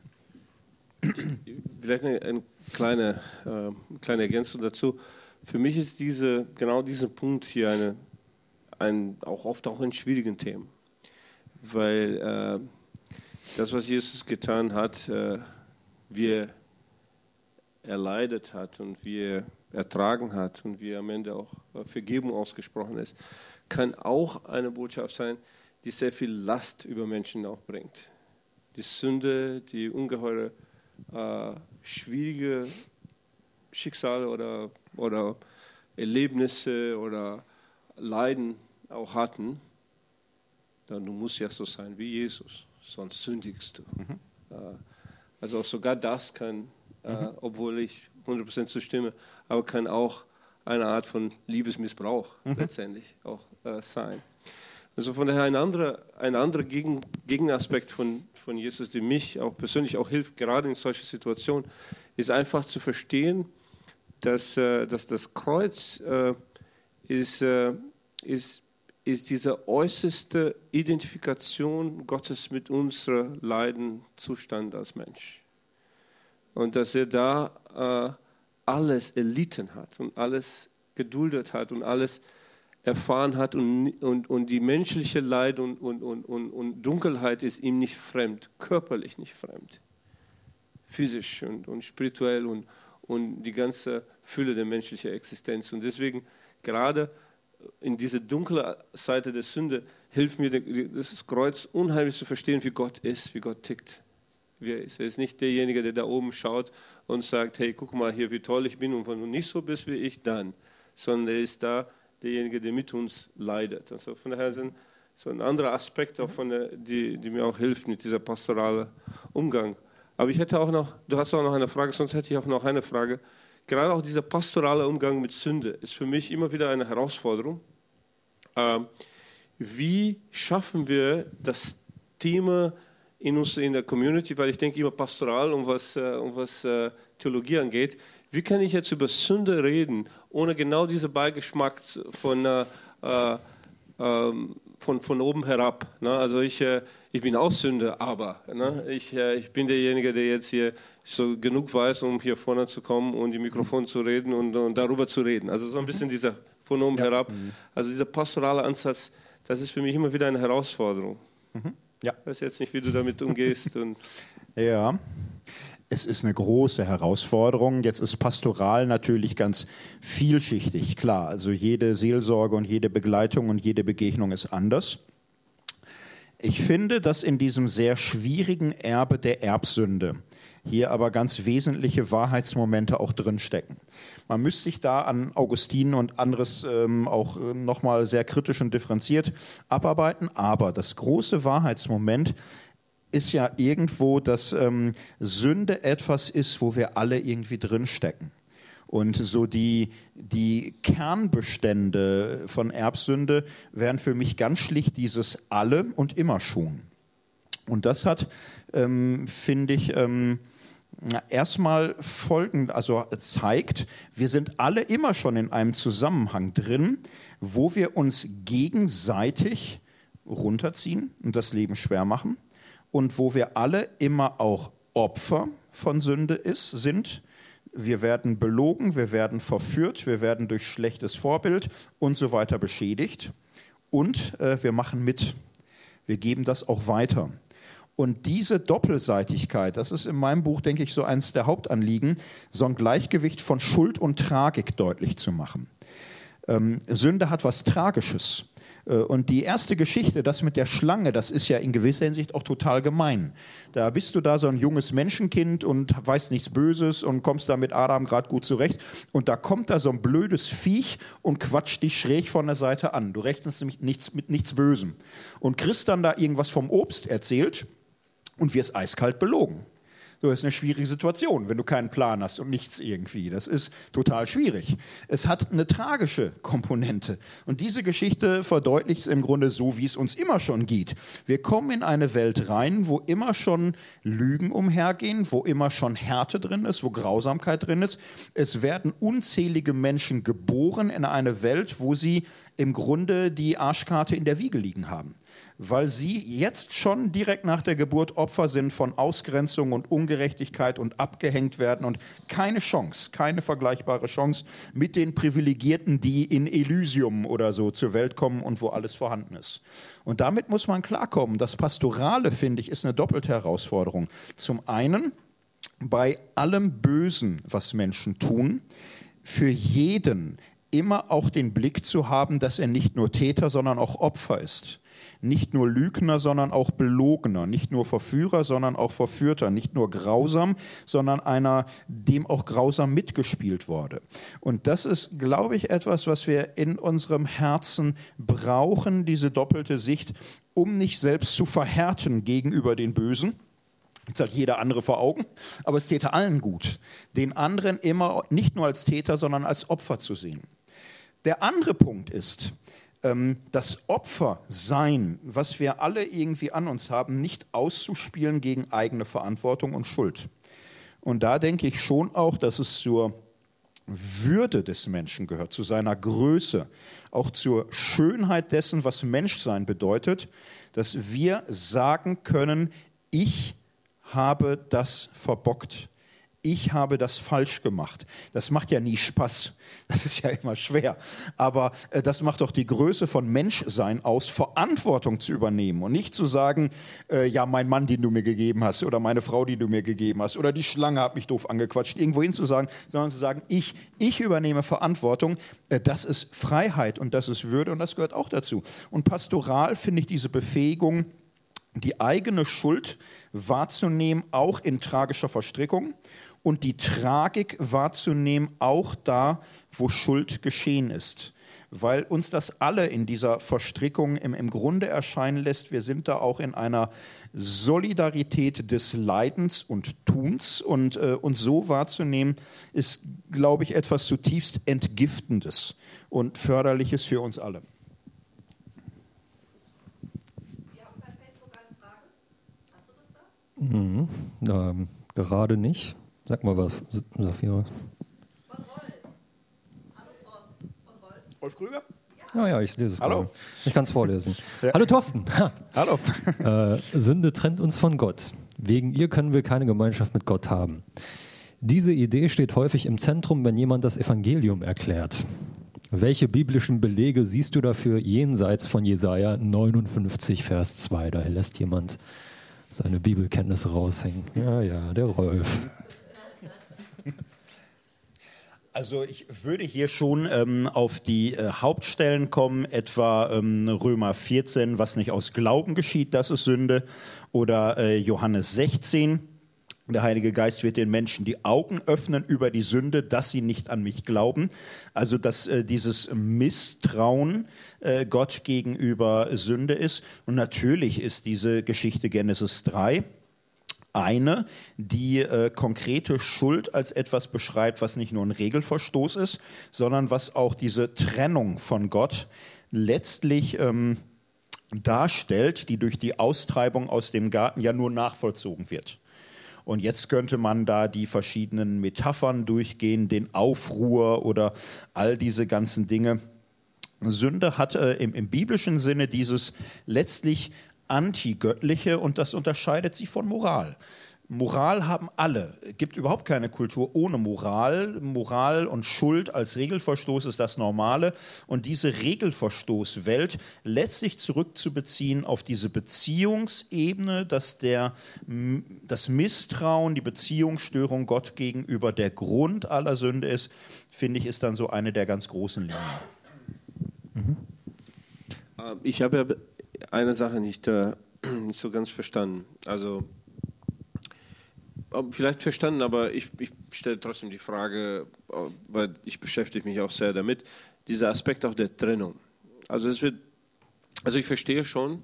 Vielleicht eine kleine Ergänzung dazu. Für mich ist genau dieser Punkt hier oft auch ein schwierigen Thema, weil das, was Jesus getan hat, wie er erleidet hat und wie er ertragen hat und wie am Ende auch Vergebung ausgesprochen ist, kann auch eine Botschaft sein, die sehr viel Last über Menschen auch bringt. Die Sünde, die ungeheure schwierige Schicksale oder Erlebnisse oder Leiden auch hatten, dann du musst ja so sein wie Jesus, sonst sündigst du. Also sogar das kann, obwohl ich 100% zustimme, aber kann auch eine Art von Liebesmissbrauch letztendlich auch sein. Also von daher ein anderer Gegenaspekt von Jesus, der mich auch persönlich auch hilft, gerade in solchen Situationen, ist einfach zu verstehen, dass das Kreuz ist diese äußerste Identifikation Gottes mit unserem Leidenzustand als Mensch. Und dass er da alles erlitten hat und alles geduldet hat und alles erfahren hat und die menschliche Leid und Dunkelheit ist ihm nicht fremd, körperlich nicht fremd, physisch und spirituell und die ganze Fülle der menschlichen Existenz. Und deswegen gerade in dieser dunklen Seite der Sünde hilft mir das Kreuz unheimlich zu verstehen, wie Gott ist, wie Gott tickt. Wie er ist. Er ist nicht derjenige, der da oben schaut und sagt, hey, guck mal hier, wie toll ich bin und wenn du nicht so bist wie ich, dann. Sondern er ist da derjenige, der mit uns leidet. Also von daher sind so ein anderer Aspekt, auch die mir auch hilft mit dieser pastoralen Umgang. Aber ich hätte auch noch, du hast auch noch eine Frage, sonst hätte ich auch noch eine Frage. Gerade auch dieser pastorale Umgang mit Sünde ist für mich immer wieder eine Herausforderung. Wie schaffen wir das Thema in der Community, weil ich denke immer pastoral, was Theologie angeht, wie kann ich jetzt über Sünde reden, ohne genau diesen Beigeschmack von von oben herab. Ne? Also ich bin auch Sünder, aber ne? Ich bin derjenige, der jetzt hier so genug weiß, um hier vorne zu kommen und im Mikrofon zu reden und darüber zu reden. Also so ein bisschen dieser von oben herab. Also dieser pastorale Ansatz, das ist für mich immer wieder eine Herausforderung. Ja. Ich weiß jetzt nicht, wie du damit umgehst. Ja, es ist eine große Herausforderung. Jetzt ist Pastoral natürlich ganz vielschichtig, klar. Also jede Seelsorge und jede Begleitung und jede Begegnung ist anders. Ich finde, dass in diesem sehr schwierigen Erbe der Erbsünde hier aber ganz wesentliche Wahrheitsmomente auch drinstecken. Man müsste sich da an Augustin und anderes auch nochmal sehr kritisch und differenziert abarbeiten, aber das große Wahrheitsmoment ist ja irgendwo, dass Sünde etwas ist, wo wir alle irgendwie drinstecken. Und so die Kernbestände von Erbsünde wären für mich ganz schlicht dieses alle und immer schon. Und das hat, finde ich, erstmal zeigt, wir sind alle immer schon in einem Zusammenhang drin, wo wir uns gegenseitig runterziehen und das Leben schwer machen und wo wir alle immer auch Opfer von Sünde sind. Wir werden belogen, wir werden verführt, wir werden durch schlechtes Vorbild und so weiter beschädigt und wir machen mit. Wir geben das auch weiter. Und diese Doppelseitigkeit, das ist in meinem Buch, denke ich, so eines der Hauptanliegen, so ein Gleichgewicht von Schuld und Tragik deutlich zu machen. Sünde hat was Tragisches. Und die erste Geschichte, das mit der Schlange, das ist ja in gewisser Hinsicht auch total gemein. Da bist du da so ein junges Menschenkind und weißt nichts Böses und kommst da mit Adam gerade gut zurecht. Und da kommt da so ein blödes Viech und quatscht dich schräg von der Seite an. Du rechnest nämlich mit nichts Bösem. Und kriegst dann da irgendwas vom Obst erzählt und wirst eiskalt belogen. So ist eine schwierige Situation, wenn du keinen Plan hast und nichts irgendwie. Das ist total schwierig. Es hat eine tragische Komponente. Und diese Geschichte verdeutlicht es im Grunde so, wie es uns immer schon geht. Wir kommen in eine Welt rein, wo immer schon Lügen umhergehen, wo immer schon Härte drin ist, wo Grausamkeit drin ist. Es werden unzählige Menschen geboren in eine Welt, wo sie im Grunde die Arschkarte in der Wiege liegen haben. Weil sie jetzt schon direkt nach der Geburt Opfer sind von Ausgrenzung und Ungerechtigkeit und abgehängt werden und keine Chance, keine vergleichbare Chance mit den Privilegierten, die in Elysium oder so zur Welt kommen und wo alles vorhanden ist. Und damit muss man klarkommen. Das Pastorale, finde ich, ist eine doppelte Herausforderung. Zum einen, bei allem Bösen, was Menschen tun, für jeden immer auch den Blick zu haben, dass er nicht nur Täter, sondern auch Opfer ist. Nicht nur Lügner, sondern auch Belogener. Nicht nur Verführer, sondern auch Verführter. Nicht nur grausam, sondern einer, dem auch grausam mitgespielt wurde. Und das ist, glaube ich, etwas, was wir in unserem Herzen brauchen, diese doppelte Sicht, um nicht selbst zu verhärten gegenüber den Bösen. Jetzt hat jeder andere vor Augen, aber es täte allen gut, den anderen immer nicht nur als Täter, sondern als Opfer zu sehen. Der andere Punkt ist, das Opfersein, was wir alle irgendwie an uns haben, nicht auszuspielen gegen eigene Verantwortung und Schuld. Und da denke ich schon auch, dass es zur Würde des Menschen gehört, zu seiner Größe, auch zur Schönheit dessen, was Menschsein bedeutet, dass wir sagen können, ich habe das verbockt. Ich habe das falsch gemacht. Das macht ja nie Spaß. Das ist ja immer schwer. Aber das macht doch die Größe von Menschsein aus, Verantwortung zu übernehmen und nicht zu sagen, ja, mein Mann, den du mir gegeben hast oder meine Frau, die du mir gegeben hast oder die Schlange hat mich doof angequatscht, irgendwo hinzusagen, sondern zu sagen, ich übernehme Verantwortung. Das ist Freiheit und das ist Würde und das gehört auch dazu. Und pastoral finde ich diese Befähigung, die eigene Schuld wahrzunehmen, auch in tragischer Verstrickung und die Tragik wahrzunehmen, auch da, wo Schuld geschehen ist. Weil uns das alle in dieser Verstrickung im Grunde erscheinen lässt, wir sind da auch in einer Solidarität des Leidens und Tuns und uns so wahrzunehmen, ist, glaube ich, etwas zutiefst Entgiftendes und Förderliches für uns alle. Gerade nicht. Sag mal was, Safira. Von Rolf. Hallo Thorsten. Von Rolf. Wolf Krüger? Ja. Ja, ich lese es Hallo. gerade. Ich kann es vorlesen. Hallo Thorsten. Hallo. Sünde trennt uns von Gott. Wegen ihr können wir keine Gemeinschaft mit Gott haben. Diese Idee steht häufig im Zentrum, wenn jemand das Evangelium erklärt. Welche biblischen Belege siehst du dafür jenseits von Jesaja 59, Vers 2? Da lässt jemand seine Bibelkenntnisse raushängen. Ja, der Rolf. Also ich würde hier schon auf die Hauptstellen kommen, etwa Römer 14, was nicht aus Glauben geschieht, das ist Sünde, oder Johannes 16. Der Heilige Geist wird den Menschen die Augen öffnen über die Sünde, dass sie nicht an mich glauben. Also dass dieses Misstrauen Gott gegenüber Sünde ist. Und natürlich ist diese Geschichte Genesis 3 eine, die konkrete Schuld als etwas beschreibt, was nicht nur ein Regelverstoß ist, sondern was auch diese Trennung von Gott letztlich darstellt, die durch die Austreibung aus dem Garten ja nur nachvollzogen wird. Und jetzt könnte man da die verschiedenen Metaphern durchgehen, den Aufruhr oder all diese ganzen Dinge. Sünde hat im biblischen Sinne dieses letztlich Antigöttliche und das unterscheidet sie von Moral. Moral haben alle. Es gibt überhaupt keine Kultur ohne Moral. Moral und Schuld als Regelverstoß ist das Normale. Und diese Regelverstoßwelt letztlich zurückzubeziehen auf diese Beziehungsebene, dass das Misstrauen, die Beziehungsstörung Gott gegenüber der Grund aller Sünde ist, finde ich, ist dann so eine der ganz großen Linien. Ich habe ja eine Sache nicht so ganz verstanden. Also vielleicht verstanden, aber ich stelle trotzdem die Frage, weil ich beschäftige mich auch sehr damit, dieser Aspekt auch der Trennung. Also ich verstehe schon,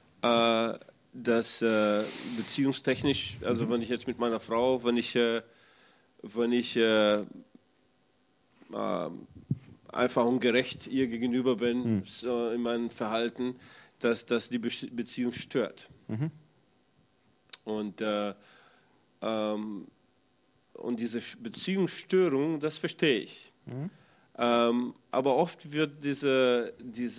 dass beziehungstechnisch, also wenn ich jetzt mit meiner Frau, wenn ich einfach ungerecht ihr gegenüber bin, so in meinem Verhalten, dass das die Beziehung stört. Und diese Beziehungsstörung, das verstehe ich. Aber oft wird dieses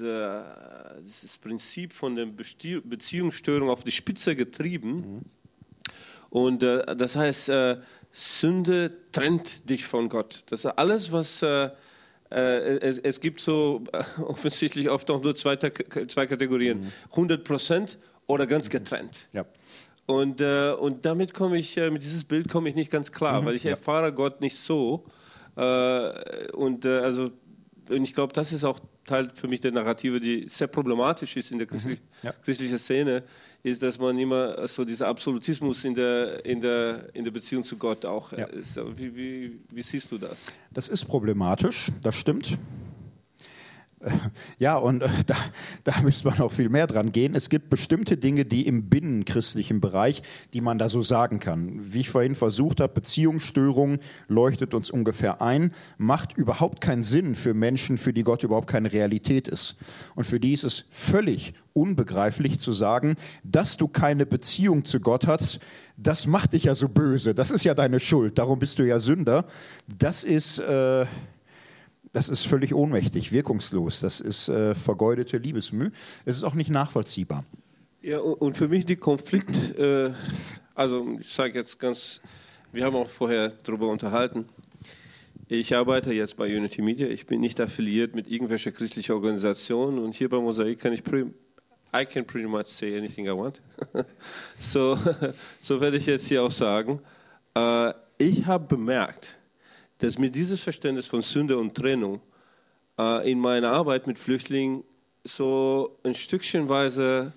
Prinzip von der Beziehungsstörung auf die Spitze getrieben. Und das heißt, Sünde trennt dich von Gott. Das ist alles, was es gibt so offensichtlich oft auch nur zwei Kategorien. 100% oder ganz getrennt. Ja. Und damit mit dieses Bild komme ich nicht ganz klar, weil ich erfahre Gott nicht so. Und ich glaube, das ist auch Teil für mich der Narrative, die sehr problematisch ist in der christlichen Szene, ist, dass man immer so dieser Absolutismus in der Beziehung zu Gott auch ist. Wie siehst du das? Das ist problematisch, das stimmt. Ja, und da müsste man auch viel mehr dran gehen. Es gibt bestimmte Dinge, die im binnenchristlichen Bereich, die man da so sagen kann. Wie ich vorhin versucht habe, Beziehungsstörung leuchtet uns ungefähr ein, macht überhaupt keinen Sinn für Menschen, für die Gott überhaupt keine Realität ist. Und für die ist es völlig unbegreiflich zu sagen, dass du keine Beziehung zu Gott hast, das macht dich ja so böse, das ist ja deine Schuld, darum bist du ja Sünder. Das ist völlig ohnmächtig, wirkungslos. Das ist vergeudete Liebesmüh. Es ist auch nicht nachvollziehbar. Ja, und für mich die Konflikt, also ich sage jetzt ganz, wir haben auch vorher darüber unterhalten. Ich arbeite jetzt bei Unity Media. Ich bin nicht affiliiert mit irgendwelcher christlichen Organisation und hier bei Mosaik kann I can pretty much say anything I want. So werde ich jetzt hier auch sagen. Ich habe bemerkt, dass mir dieses Verständnis von Sünde und Trennung in meiner Arbeit mit Flüchtlingen so ein Stückchenweise,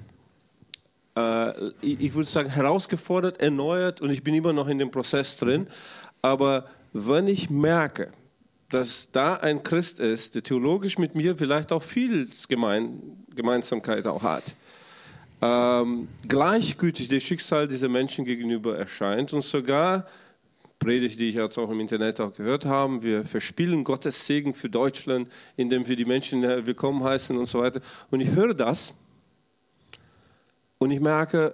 ich würde sagen, herausgefordert, erneuert und ich bin immer noch in dem Prozess drin. Aber wenn ich merke, dass da ein Christ ist, der theologisch mit mir vielleicht auch viel Gemeinsamkeit auch hat, gleichgültig das Schicksal dieser Menschen gegenüber erscheint und sogar Predigt, die ich jetzt auch im Internet auch gehört habe, wir verspielen Gottes Segen für Deutschland, indem wir die Menschen willkommen heißen und so weiter. Und ich höre das und ich merke,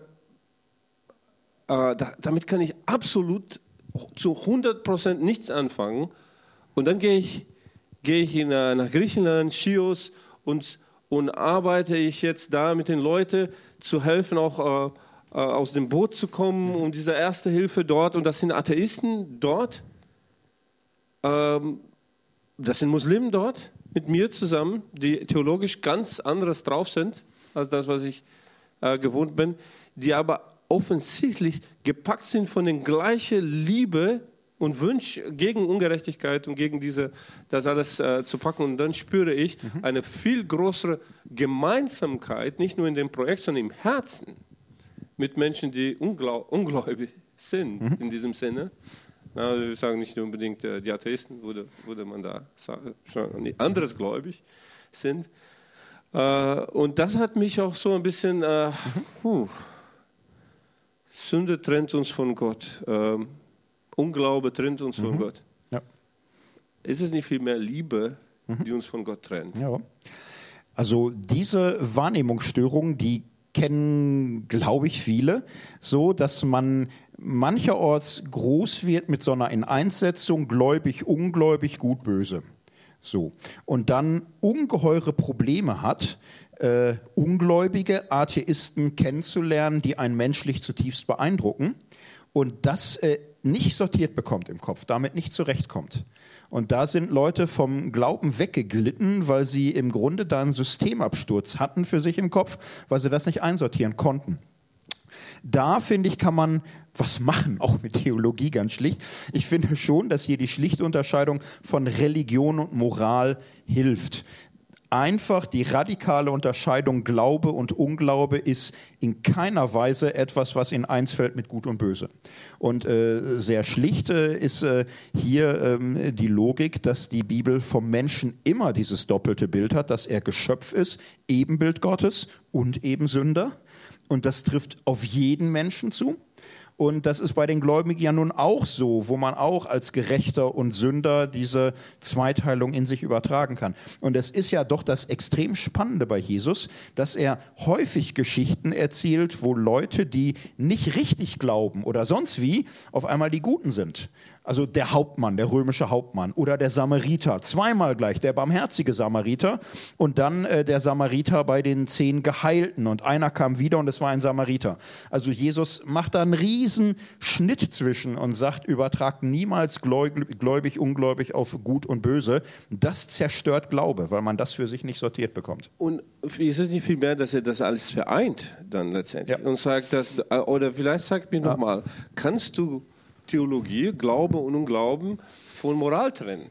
damit kann ich absolut zu 100% nichts anfangen. Und dann gehe gehe ich nach Griechenland, Chios, und arbeite ich jetzt da mit den Leuten zu helfen, auch aus dem Boot zu kommen, um diese erste Hilfe dort. Und das sind Atheisten dort. Das sind Muslimen dort mit mir zusammen, die theologisch ganz anderes drauf sind, als das, was ich gewohnt bin, die aber offensichtlich gepackt sind von der gleichen Liebe und Wunsch gegen Ungerechtigkeit und gegen das alles zu packen. Und dann spüre ich eine viel größere Gemeinsamkeit, nicht nur in dem Projekt, sondern im Herzen mit Menschen, die ungläubig sind in diesem Sinne. Na, wir sagen nicht unbedingt die Atheisten, würde man da sagen, schon anderes gläubig sind. Und das hat mich auch so ein bisschen, Sünde trennt uns von Gott, Unglaube trennt uns von Gott. Ja. Ist es nicht viel mehr Liebe, die uns von Gott trennt? Ja. Also diese Wahrnehmungsstörungen, die kennen, glaube ich, viele, so dass man mancherorts groß wird mit so einer Ineinssetzung, gläubig, ungläubig, gut, böse. So. Und dann ungeheure Probleme hat, ungläubige Atheisten kennenzulernen, die einen menschlich zutiefst beeindrucken und das nicht sortiert bekommt im Kopf, damit nicht zurechtkommt. Und da sind Leute vom Glauben weggeglitten, weil sie im Grunde da einen Systemabsturz hatten für sich im Kopf, weil sie das nicht einsortieren konnten. Da, finde ich, kann man was machen, auch mit Theologie ganz schlicht. Ich finde schon, dass hier die schlichte Unterscheidung von Religion und Moral hilft. Einfach die radikale Unterscheidung Glaube und Unglaube ist in keiner Weise etwas, was in eins fällt mit Gut und Böse. Und sehr schlicht ist hier die Logik, dass die Bibel vom Menschen immer dieses doppelte Bild hat, dass er Geschöpf ist, Ebenbild Gottes und eben Sünder. Und das trifft auf jeden Menschen zu. Und das ist bei den Gläubigen ja nun auch so, wo man auch als Gerechter und Sünder diese Zweiteilung in sich übertragen kann. Und es ist ja doch das extrem Spannende bei Jesus, dass er häufig Geschichten erzählt, wo Leute, die nicht richtig glauben oder sonst wie, auf einmal die Guten sind. Also der Hauptmann, der römische Hauptmann oder der Samariter, zweimal gleich, der barmherzige Samariter und dann der Samariter bei den 10 Geheilten und einer kam wieder und es war ein Samariter. Also Jesus macht da einen riesen Schnitt zwischen und sagt, übertragt niemals gläubig, ungläubig auf Gut und Böse. Das zerstört Glaube, weil man das für sich nicht sortiert bekommt. Und ist es nicht viel mehr, dass er das alles vereint dann letztendlich und sagt, oder vielleicht sagt mir nochmal, kannst du Theologie, Glaube und Unglauben von Moral trennen?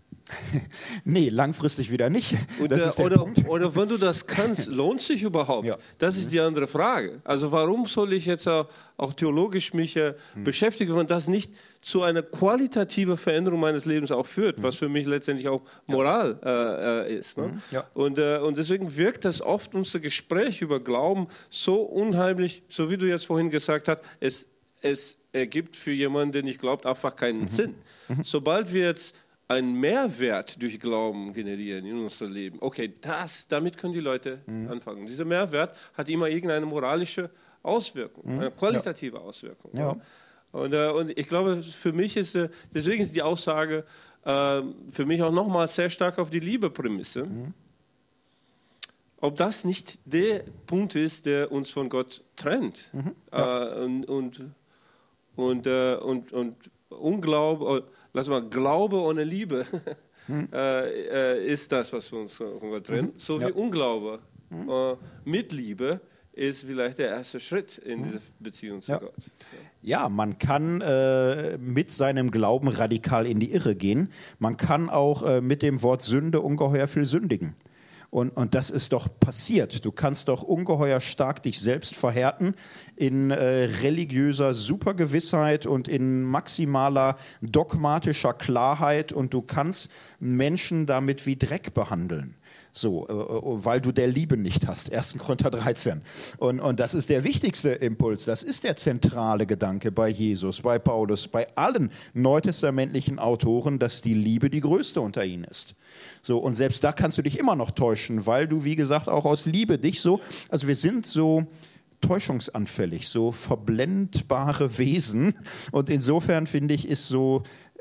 Nee, langfristig wieder nicht. Oder wenn du das kannst, lohnt sich überhaupt? Ja. Das ist die andere Frage. Also warum soll ich jetzt auch theologisch mich beschäftigen, wenn das nicht zu einer qualitativen Veränderung meines Lebens auch führt, was für mich letztendlich auch Moral ist. Ne? Ja. Und deswegen wirkt das oft unser Gespräch über Glauben so unheimlich, so wie du jetzt vorhin gesagt hast, es ergibt für jemanden, der nicht glaubt, einfach keinen Sinn. Sobald wir jetzt einen Mehrwert durch Glauben generieren in unserem Leben, okay, damit können die Leute anfangen. Dieser Mehrwert hat immer irgendeine moralische Auswirkung, eine qualitative Auswirkung. Ja. Und ich glaube, für mich deswegen ist die Aussage für mich auch nochmal sehr stark auf die Liebe-Prämisse. Ob das nicht der Punkt ist, der uns von Gott trennt. Und Unglaube, lass mal, Glaube ohne Liebe ist das, was uns von Gott trennt. So wie Unglaube mit Liebe ist vielleicht der erste Schritt in diese Beziehung zu Gott. Ja, man kann mit seinem Glauben radikal in die Irre gehen. Man kann auch mit dem Wort Sünde ungeheuer viel sündigen. Und das ist doch passiert. Du kannst doch ungeheuer stark dich selbst verhärten in religiöser Supergewissheit und in maximaler dogmatischer Klarheit und du kannst Menschen damit wie Dreck behandeln. So, weil du der Liebe nicht hast. 1. Korinther 13. Und das ist der wichtigste Impuls. Das ist der zentrale Gedanke bei Jesus, bei Paulus, bei allen neutestamentlichen Autoren, dass die Liebe die größte unter ihnen ist. So, und selbst da kannst du dich immer noch täuschen, weil du, wie gesagt, auch aus Liebe dich so, also wir sind so täuschungsanfällig, so verblendbare Wesen. Und insofern finde ich, ist so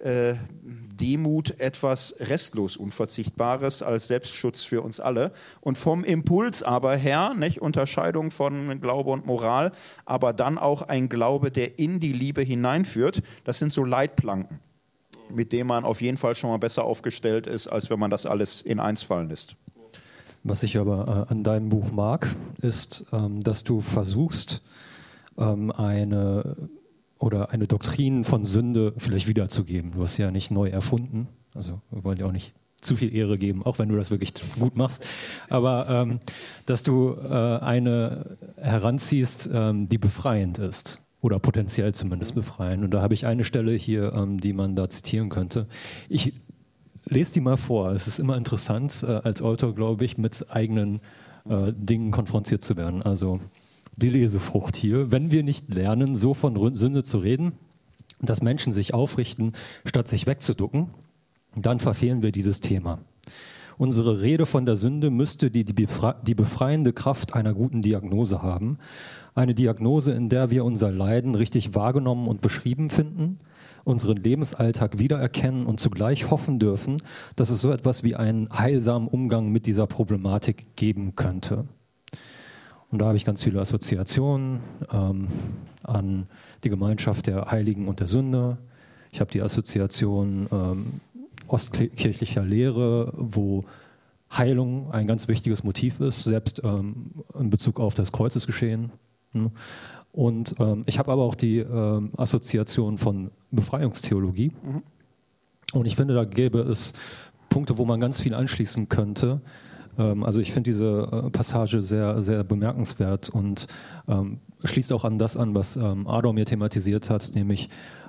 Demut etwas restlos Unverzichtbares als Selbstschutz für uns alle. Und vom Impuls aber her, nicht, Unterscheidung von Glaube und Moral, aber dann auch ein Glaube, der in die Liebe hineinführt, das sind so Leitplanken, mit denen man auf jeden Fall schon mal besser aufgestellt ist, als wenn man das alles in eins fallen lässt. Was ich aber an deinem Buch mag, ist, dass du versuchst, eine Doktrin von Sünde vielleicht wiederzugeben. Du hast ja nicht neu erfunden, also wir wollen dir auch nicht zu viel Ehre geben, auch wenn du das wirklich gut machst, aber dass du eine heranziehst, die befreiend ist oder potenziell zumindest befreiend. Und da habe ich eine Stelle hier, die man da zitieren könnte. Ich lese die mal vor. Es ist immer interessant, als Autor, glaube ich, mit eigenen Dingen konfrontiert zu werden. Also die Lesefrucht hier. Wenn wir nicht lernen, so von Sünde zu reden, dass Menschen sich aufrichten, statt sich wegzuducken, dann verfehlen wir dieses Thema. Unsere Rede von der Sünde müsste die befreiende Kraft einer guten Diagnose haben. Eine Diagnose, in der wir unser Leiden richtig wahrgenommen und beschrieben finden, unseren Lebensalltag wiedererkennen und zugleich hoffen dürfen, dass es so etwas wie einen heilsamen Umgang mit dieser Problematik geben könnte. Und da habe ich ganz viele Assoziationen an die Gemeinschaft der Heiligen und der Sünde. Ich habe die Assoziation ostkirchlicher Lehre, wo Heilung ein ganz wichtiges Motiv ist, selbst in Bezug auf das Kreuzesgeschehen. Und ich habe aber auch die Assoziation von Befreiungstheologie. Und ich finde, da gäbe es Punkte, wo man ganz viel anschließen könnte. Also ich finde diese Passage sehr, sehr bemerkenswert und schließt auch an das an, was Adam hier thematisiert hat, nämlich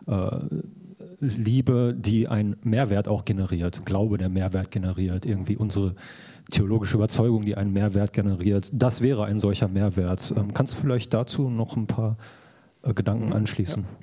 Liebe, die einen Mehrwert auch generiert, Glaube, der Mehrwert generiert, irgendwie unsere theologische Überzeugung, die einen Mehrwert generiert. Das wäre ein solcher Mehrwert. Kannst du vielleicht dazu noch ein paar Gedanken anschließen? Ja.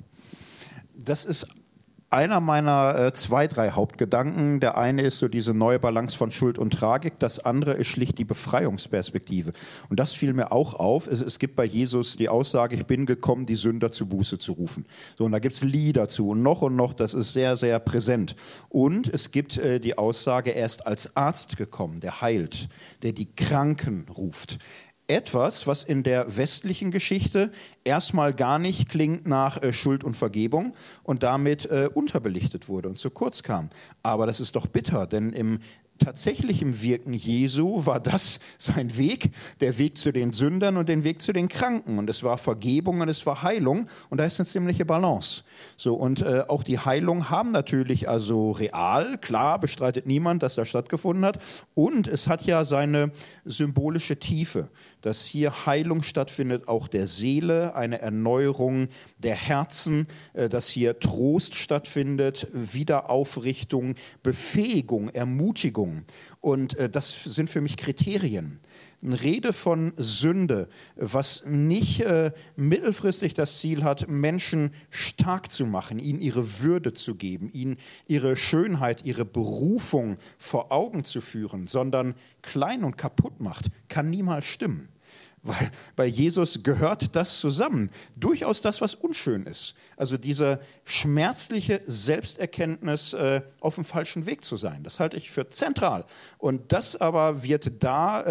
Das ist einer meiner 2, 3 Hauptgedanken. Der eine ist so diese neue Balance von Schuld und Tragik. Das andere ist schlicht die Befreiungsperspektive. Und das fiel mir auch auf. Es gibt bei Jesus die Aussage, ich bin gekommen, die Sünder zu Buße zu rufen. So, und da gibt es Lieder zu. Und noch, das ist sehr, sehr präsent. Und es gibt die Aussage, er ist als Arzt gekommen, der heilt, der die Kranken ruft. Etwas, was in der westlichen Geschichte erstmal gar nicht klingt nach Schuld und Vergebung und damit unterbelichtet wurde und zu kurz kam. Aber das ist doch bitter, denn im tatsächlichem Wirken Jesu war das sein Weg, der Weg zu den Sündern und den Weg zu den Kranken. Und es war Vergebung und es war Heilung und da ist eine ziemliche Balance. So, und auch die Heilung haben natürlich also real, klar, bestreitet niemand, dass das stattgefunden hat. Und es hat ja seine symbolische Tiefe, dass hier Heilung stattfindet, auch der Seele, eine Erneuerung der Herzen, dass hier Trost stattfindet, Wiederaufrichtung, Befähigung, Ermutigung. Und das sind für mich Kriterien. Eine Rede von Sünde, was nicht mittelfristig das Ziel hat, Menschen stark zu machen, ihnen ihre Würde zu geben, ihnen ihre Schönheit, ihre Berufung vor Augen zu führen, sondern klein und kaputt macht, kann niemals stimmen. Weil bei Jesus gehört das zusammen. Durchaus das, was unschön ist. Also diese schmerzliche Selbsterkenntnis, auf dem falschen Weg zu sein. Das halte ich für zentral. Und das aber wird da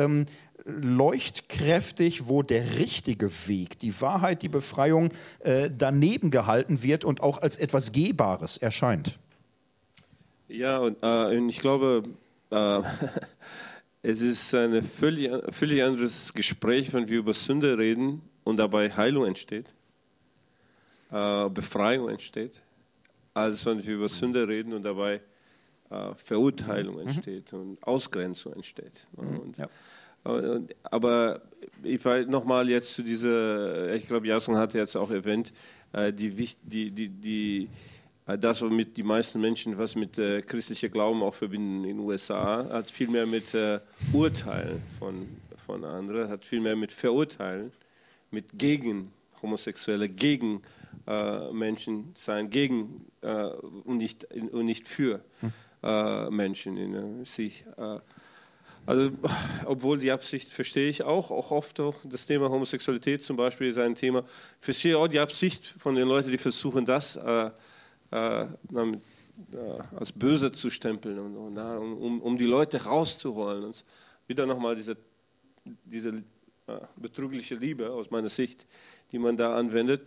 leuchtkräftig, wo der richtige Weg, die Wahrheit, die Befreiung daneben gehalten wird und auch als etwas Gehbares erscheint. Ja, und ich glaube, es ist ein völlig anderes Gespräch, wenn wir über Sünde reden und dabei Heilung entsteht, Befreiung entsteht, als wenn wir über Sünde reden und dabei Verurteilung entsteht und Ausgrenzung entsteht. Aber ich war nochmal jetzt zu dieser, ich glaube, Jason hat jetzt auch erwähnt, das, womit die meisten Menschen was mit christlichem Glauben auch verbinden in den USA, hat viel mehr mit Urteilen von anderen, hat viel mehr mit Verurteilen, mit gegen Homosexuelle, gegen Menschen sein, gegen und nicht für Menschen in sich. Also, obwohl die Absicht verstehe ich auch oft auch das Thema Homosexualität zum Beispiel ist ein Thema, verstehe auch die Absicht von den Leuten, die versuchen das als böse zu stempeln und um die Leute rauszuholen. Und wieder nochmal diese betrügliche Liebe aus meiner Sicht, die man da anwendet.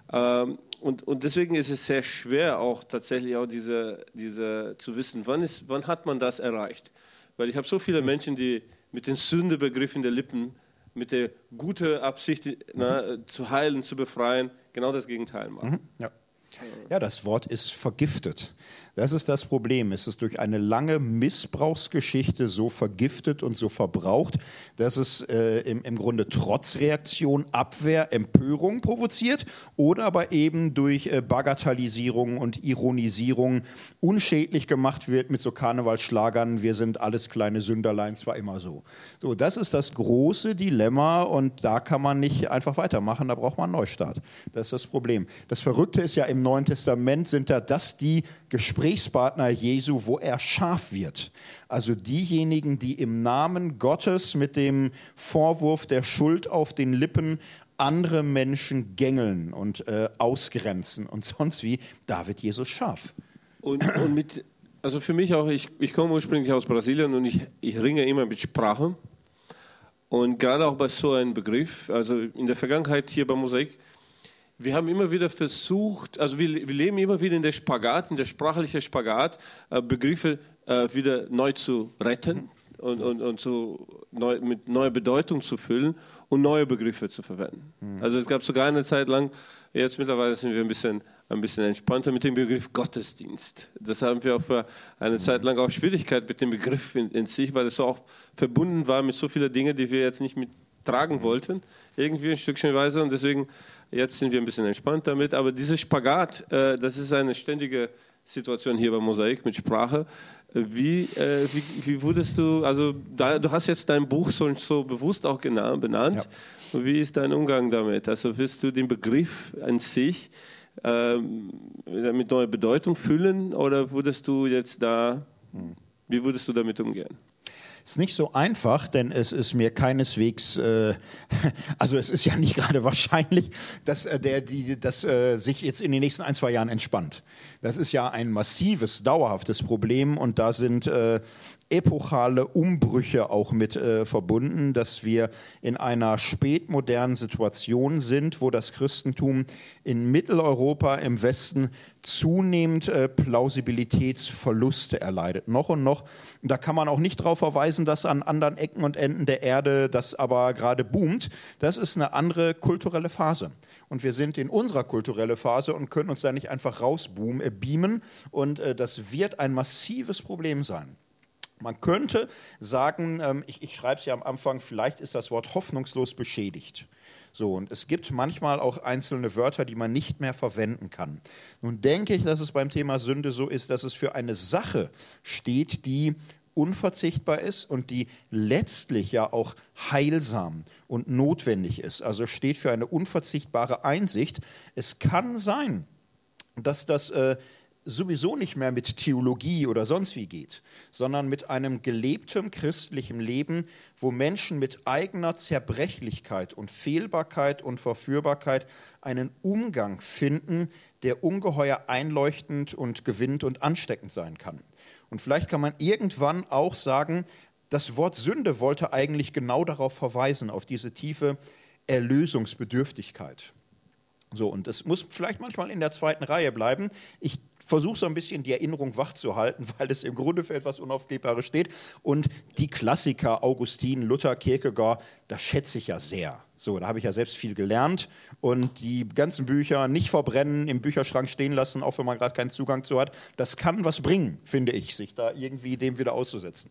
Und deswegen ist es sehr schwer, auch tatsächlich auch diese zu wissen, wann hat man das erreicht. Weil ich habe so viele Menschen, die mit den Sündebegriffen der Lippen, mit der guten Absicht zu heilen, zu befreien, genau das Gegenteil machen. Ja, das Wort ist vergiftet. Das ist das Problem. Es ist durch eine lange Missbrauchsgeschichte so vergiftet und so verbraucht, dass es im Grunde Trotzreaktion, Abwehr, Empörung provoziert oder aber eben durch Bagatellisierung und Ironisierung unschädlich gemacht wird mit so Karnevalsschlagern, wir sind alles kleine Sünderlein, zwar immer so. So, das ist das große Dilemma und da kann man nicht einfach weitermachen, da braucht man einen Neustart. Das ist das Problem. Das Verrückte ist ja, im Neuen Testament sind da das die Gesprächspartner Jesu, wo er scharf wird. Also diejenigen, die im Namen Gottes mit dem Vorwurf der Schuld auf den Lippen andere Menschen gängeln und ausgrenzen und sonst wie, da wird Jesus scharf. Also für mich auch, ich komme ursprünglich aus Brasilien und ich ringe immer mit Sprache. Und gerade auch bei so einem Begriff, also in der Vergangenheit hier bei Mosaik, wir haben immer wieder versucht, also wir leben immer wieder in der sprachlichen Spagat, Begriffe wieder neu zu retten und mit neuer Bedeutung zu füllen und neue Begriffe zu verwenden. Also es gab sogar eine Zeit lang, jetzt mittlerweile sind wir ein bisschen entspannter mit dem Begriff Gottesdienst. Das haben wir auch für eine Zeit lang auch Schwierigkeit mit dem Begriff in sich, weil es so auch verbunden war mit so vielen Dingen, die wir jetzt nicht mittragen wollten, irgendwie ein Stückchenweise, und deswegen jetzt sind wir ein bisschen entspannt damit, aber dieser Spagat, das ist eine ständige Situation hier bei Mosaik mit Sprache. Wie wurdest du, also du hast jetzt dein Buch so bewusst auch benannt. Ja. Wie ist dein Umgang damit? Also willst du den Begriff an sich mit neuer Bedeutung füllen oder würdest du jetzt wie würdest du damit umgehen? Es ist nicht so einfach, denn es ist mir keineswegs, also es ist ja nicht gerade wahrscheinlich, dass sich jetzt in den nächsten 1-2 Jahren entspannt. Das ist ja ein massives, dauerhaftes Problem und da sind epochale Umbrüche auch mit verbunden, dass wir in einer spätmodernen Situation sind, wo das Christentum in Mitteleuropa im Westen zunehmend Plausibilitätsverluste erleidet. Noch und noch. Und da kann man auch nicht darauf verweisen, dass an anderen Ecken und Enden der Erde das aber gerade boomt. Das ist eine andere kulturelle Phase. Und wir sind in unserer kulturellen Phase und können uns da nicht einfach beamen. Und das wird ein massives Problem sein. Man könnte sagen, ich schreibe es ja am Anfang, vielleicht ist das Wort hoffnungslos beschädigt. So, und es gibt manchmal auch einzelne Wörter, die man nicht mehr verwenden kann. Nun denke ich, dass es beim Thema Sünde so ist, dass es für eine Sache steht, die unverzichtbar ist und die letztlich ja auch heilsam und notwendig ist. Also steht für eine unverzichtbare Einsicht. Es kann sein, dass das sowieso nicht mehr mit Theologie oder sonst wie geht, sondern mit einem gelebten christlichen Leben, wo Menschen mit eigener Zerbrechlichkeit und Fehlbarkeit und Verführbarkeit einen Umgang finden, der ungeheuer einleuchtend und gewinnend und ansteckend sein kann. Und vielleicht kann man irgendwann auch sagen, das Wort Sünde wollte eigentlich genau darauf verweisen, auf diese tiefe Erlösungsbedürftigkeit. So, und das muss vielleicht manchmal in der zweiten Reihe bleiben. Ich versuche so ein bisschen die Erinnerung wachzuhalten, weil es im Grunde für etwas Unaufklärbares steht. Und die Klassiker, Augustin, Luther, Kierkegaard, das schätze ich ja sehr. So, da habe ich ja selbst viel gelernt. Und die ganzen Bücher nicht verbrennen, im Bücherschrank stehen lassen, auch wenn man gerade keinen Zugang zu hat, das kann was bringen, finde ich, sich da irgendwie dem wieder auszusetzen.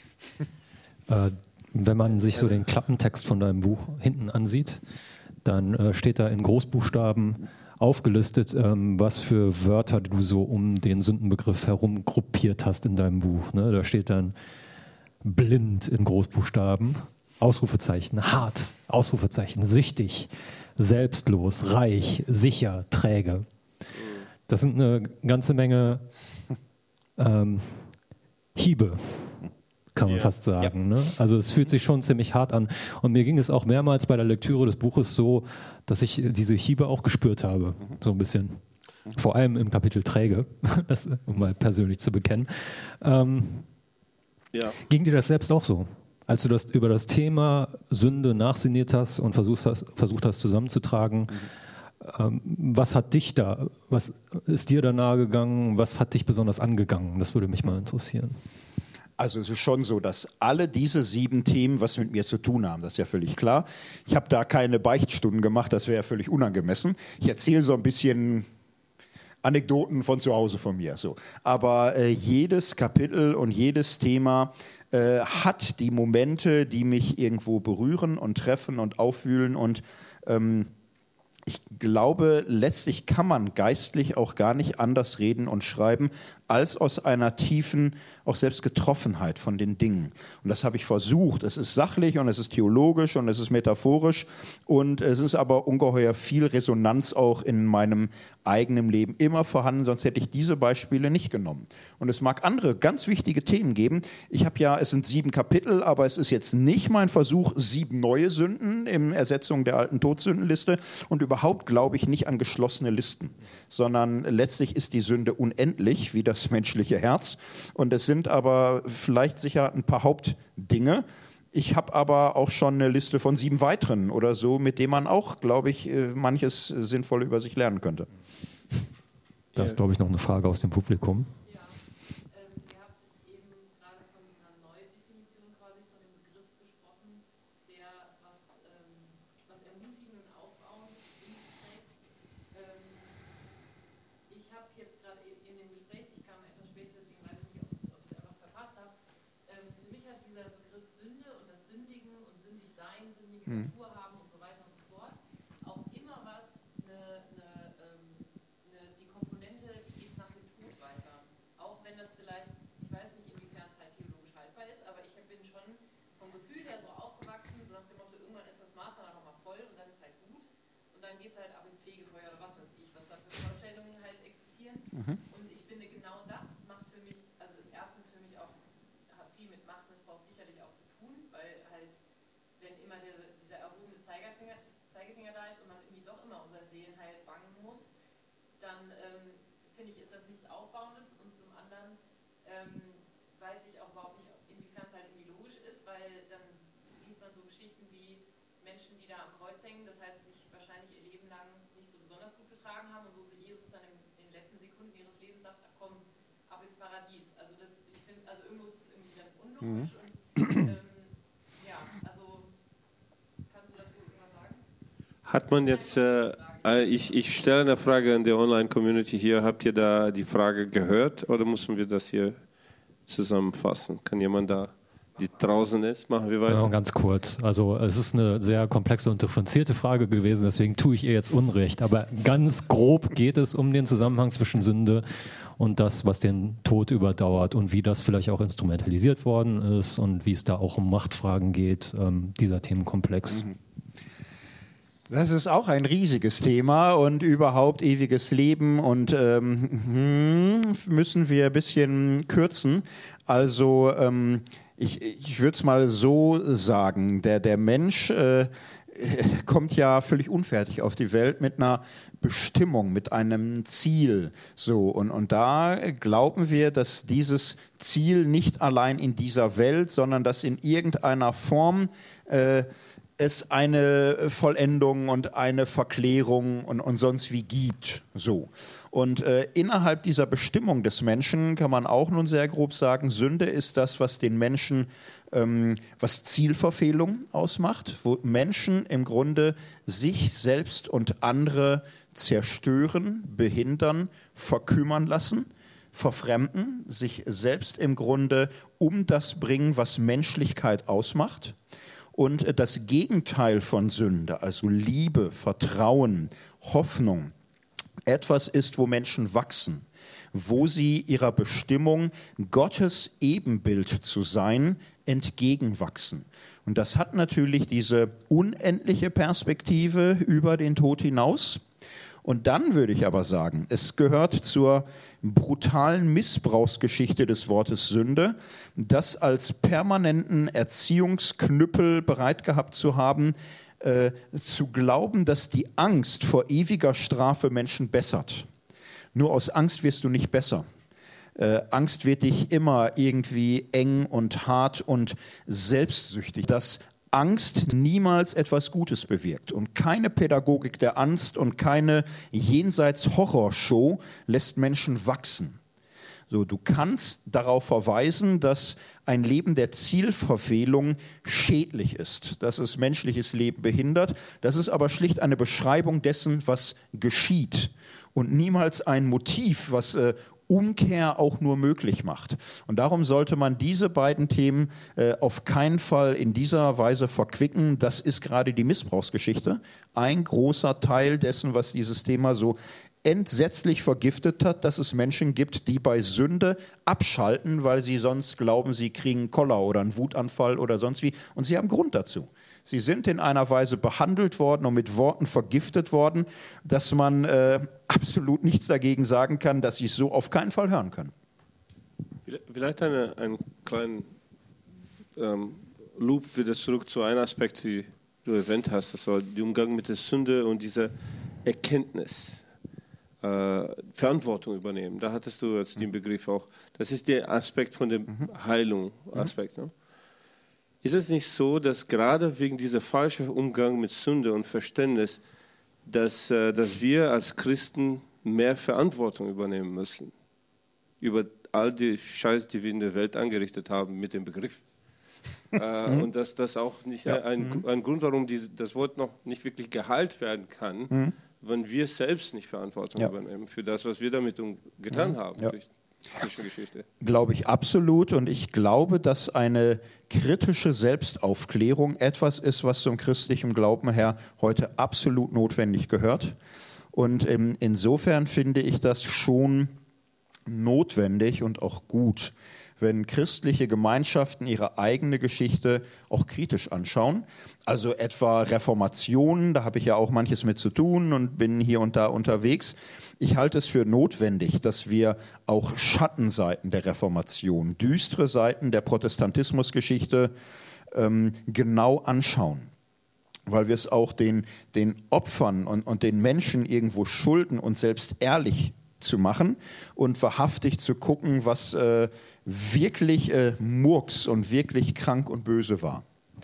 Wenn man sich so den Klappentext von deinem Buch hinten ansieht, dann steht da in Großbuchstaben aufgelistet, was für Wörter du so um den Sündenbegriff herum gruppiert hast in deinem Buch. Ne? Da steht dann blind in Großbuchstaben, Ausrufezeichen, hart, Ausrufezeichen, süchtig, selbstlos, reich, sicher, träge. Das sind eine ganze Menge Hiebe, kann man fast sagen. Ja. Ne? Also es fühlt sich schon ziemlich hart an. Und mir ging es auch mehrmals bei der Lektüre des Buches so, dass ich diese Hiebe auch gespürt habe, so ein bisschen. Vor allem im Kapitel Träge, das um mal persönlich zu bekennen. Ja. Ging dir das selbst auch so? Als du das über das Thema Sünde nachsinniert hast und versucht hast zusammenzutragen, was ist dir da nahegegangen? Was hat dich besonders angegangen? Das würde mich mal interessieren. Also es ist schon so, dass alle diese 7 Themen was mit mir zu tun haben, das ist ja völlig klar. Ich habe da keine Beichtstunden gemacht, das wäre ja völlig unangemessen. Ich erzähle so ein bisschen Anekdoten von zu Hause von mir. So. Aber jedes Kapitel und jedes Thema hat die Momente, die mich irgendwo berühren und treffen und aufwühlen und ich glaube, letztlich kann man geistlich auch gar nicht anders reden und schreiben, als aus einer tiefen, auch selbst Getroffenheit von den Dingen. Und das habe ich versucht. Es ist sachlich und es ist theologisch und es ist metaphorisch und es ist aber ungeheuer viel Resonanz auch in meinem eigenen Leben immer vorhanden, sonst hätte ich diese Beispiele nicht genommen. Und es mag andere ganz wichtige Themen geben. Es sind 7 Kapitel, aber es ist jetzt nicht mein Versuch, 7 neue Sünden in Ersetzung der alten Todsündenliste und überhaupt glaube ich nicht an geschlossene Listen, sondern letztlich ist die Sünde unendlich, wie das menschliche Herz. Und es sind aber vielleicht sicher ein paar Hauptdinge. Ich habe aber auch schon eine Liste von 7 weiteren oder so, mit denen man auch, glaube ich, manches Sinnvolle über sich lernen könnte. Da ist, glaube ich, noch eine Frage aus dem Publikum. Ja, ihr habt eben gerade von einer Neudefinition quasi von dem Begriff gesprochen, der was ermutigend und aufbauend trägt. Ich habe jetzt gerade in dem Gespräch, ich kam etwas spät, deswegen weiß ich nicht, ob ich es einfach verpasst habe. Für mich hat dieser Begriff Sünde und das Sündigen und sündig sein, sündige Natur haben und so weiter und so fort auch immer was, die Komponente geht nach dem Tod weiter. Auch wenn das vielleicht, ich weiß nicht, inwiefern es halt theologisch haltbar ist, aber ich bin schon vom Gefühl her so aufgewachsen, so nach dem Motto, irgendwann ist das Maß dann auch mal voll und dann ist halt gut. Und dann geht es halt ab ins Fegefeuer oder was weiß ich, was da für Vorstellungen halt existieren. Und ich finde, genau das macht für mich, also ist erstens für mich auch, hat viel mit Machtmissbrauch sicherlich auch zu tun, weil halt, wenn immer dieser erhobene Zeigefinger da ist und man irgendwie doch immer um sein Seelenheil bangen muss, dann finde ich, ist das nichts Aufbauendes und zum anderen weiß ich auch überhaupt nicht, inwiefern es halt irgendwie logisch ist, weil dann liest man so Geschichten wie Menschen, die da am Kreuz hängen, das heißt, sich wahrscheinlich ihr Leben lang nicht so besonders gut getragen haben und wo Jesus dann in den letzten Sekunden ihres Lebens sagt, ach komm, ab ins Paradies. Also ich finde, also irgendwo ist es irgendwie dann unlogisch und ja, also kannst du dazu irgendwas sagen? Hat man jetzt, ich stelle eine Frage an die Online-Community hier, habt ihr da die Frage gehört oder müssen wir das hier zusammenfassen? Kann jemand da, die draußen ist, machen wir weiter? Ja, ganz kurz. Also es ist eine sehr komplexe und differenzierte Frage gewesen, deswegen tue ich ihr jetzt Unrecht. Aber ganz grob geht es um den Zusammenhang zwischen Sünde und das, was den Tod überdauert und wie das vielleicht auch instrumentalisiert worden ist und wie es da auch um Machtfragen geht, dieser Themenkomplex. Das ist auch ein riesiges Thema und überhaupt ewiges Leben und müssen wir ein bisschen kürzen. Also ich würde es mal so sagen, der Mensch kommt ja völlig unfertig auf die Welt mit einer Bestimmung, mit einem Ziel. So, und da glauben wir, dass dieses Ziel nicht allein in dieser Welt, sondern dass in irgendeiner Form es eine Vollendung und eine Verklärung und sonst wie gibt. So. Und innerhalb dieser Bestimmung des Menschen kann man auch nun sehr grob sagen, Sünde ist das, was den Menschen, was Zielverfehlung ausmacht, wo Menschen im Grunde sich selbst und andere zerstören, behindern, verkümmern lassen, verfremden, sich selbst im Grunde um das bringen, was Menschlichkeit ausmacht. Und das Gegenteil von Sünde, also Liebe, Vertrauen, Hoffnung, etwas ist, wo Menschen wachsen, wo sie ihrer Bestimmung, Gottes Ebenbild zu sein, entgegenwachsen. Und das hat natürlich diese unendliche Perspektive über den Tod hinaus. Und dann würde ich aber sagen, es gehört zur brutalen Missbrauchsgeschichte des Wortes Sünde, das als permanenten Erziehungsknüppel bereit gehabt zu haben, zu glauben, dass die Angst vor ewiger Strafe Menschen bessert. Nur aus Angst wirst du nicht besser. Angst wird dich immer irgendwie eng und hart und selbstsüchtig. Dass Angst niemals etwas Gutes bewirkt. Und keine Pädagogik der Angst und keine Jenseits-Horrorshow lässt Menschen wachsen. So, du kannst darauf verweisen, dass ein Leben der Zielverfehlung schädlich ist, dass es menschliches Leben behindert. Das ist aber schlicht eine Beschreibung dessen, was geschieht und niemals ein Motiv, was Umkehr auch nur möglich macht. Und darum sollte man diese beiden Themen auf keinen Fall in dieser Weise verquicken. Das ist gerade die Missbrauchsgeschichte. Ein großer Teil dessen, was dieses Thema so entsetzlich vergiftet hat, dass es Menschen gibt, die bei Sünde abschalten, weil sie sonst glauben, sie kriegen einen Koller oder einen Wutanfall oder sonst wie. Und sie haben Grund dazu. Sie sind in einer Weise behandelt worden und mit Worten vergiftet worden, dass man absolut nichts dagegen sagen kann, dass sie es so auf keinen Fall hören können. Vielleicht einen kleinen Loop wieder zurück zu einem Aspekt, den du erwähnt hast, das war der Umgang mit der Sünde und dieser Erkenntnis. Verantwortung übernehmen. Da hattest du jetzt den Begriff auch. Das ist der Aspekt von dem Heilung-Aspekt. Ne? Ist es nicht so, dass gerade wegen dieser falschen Umgang mit Sünde und Verständnis, dass wir als Christen mehr Verantwortung übernehmen müssen über all die Scheiß, die wir in der Welt angerichtet haben mit dem Begriff? Und dass das auch nicht ein Grund, warum das Wort noch nicht wirklich geheilt werden kann, wenn wir selbst nicht Verantwortung übernehmen für das, was wir damit getan haben durch die Geschichte. Glaube ich absolut, und ich glaube, dass eine kritische Selbstaufklärung etwas ist, was zum christlichen Glauben her heute absolut notwendig gehört. Und insofern finde ich das schon notwendig und auch gut, wenn christliche Gemeinschaften ihre eigene Geschichte auch kritisch anschauen. Also etwa Reformationen, da habe ich ja auch manches mit zu tun und bin hier und da unterwegs. Ich halte es für notwendig, dass wir auch Schattenseiten der Reformation, düstere Seiten der Protestantismusgeschichte genau anschauen, weil wir es auch den Opfern und den Menschen irgendwo schulden, uns selbst ehrlich zu machen und wahrhaftig zu gucken, was wirklich Murks und wirklich krank und böse war.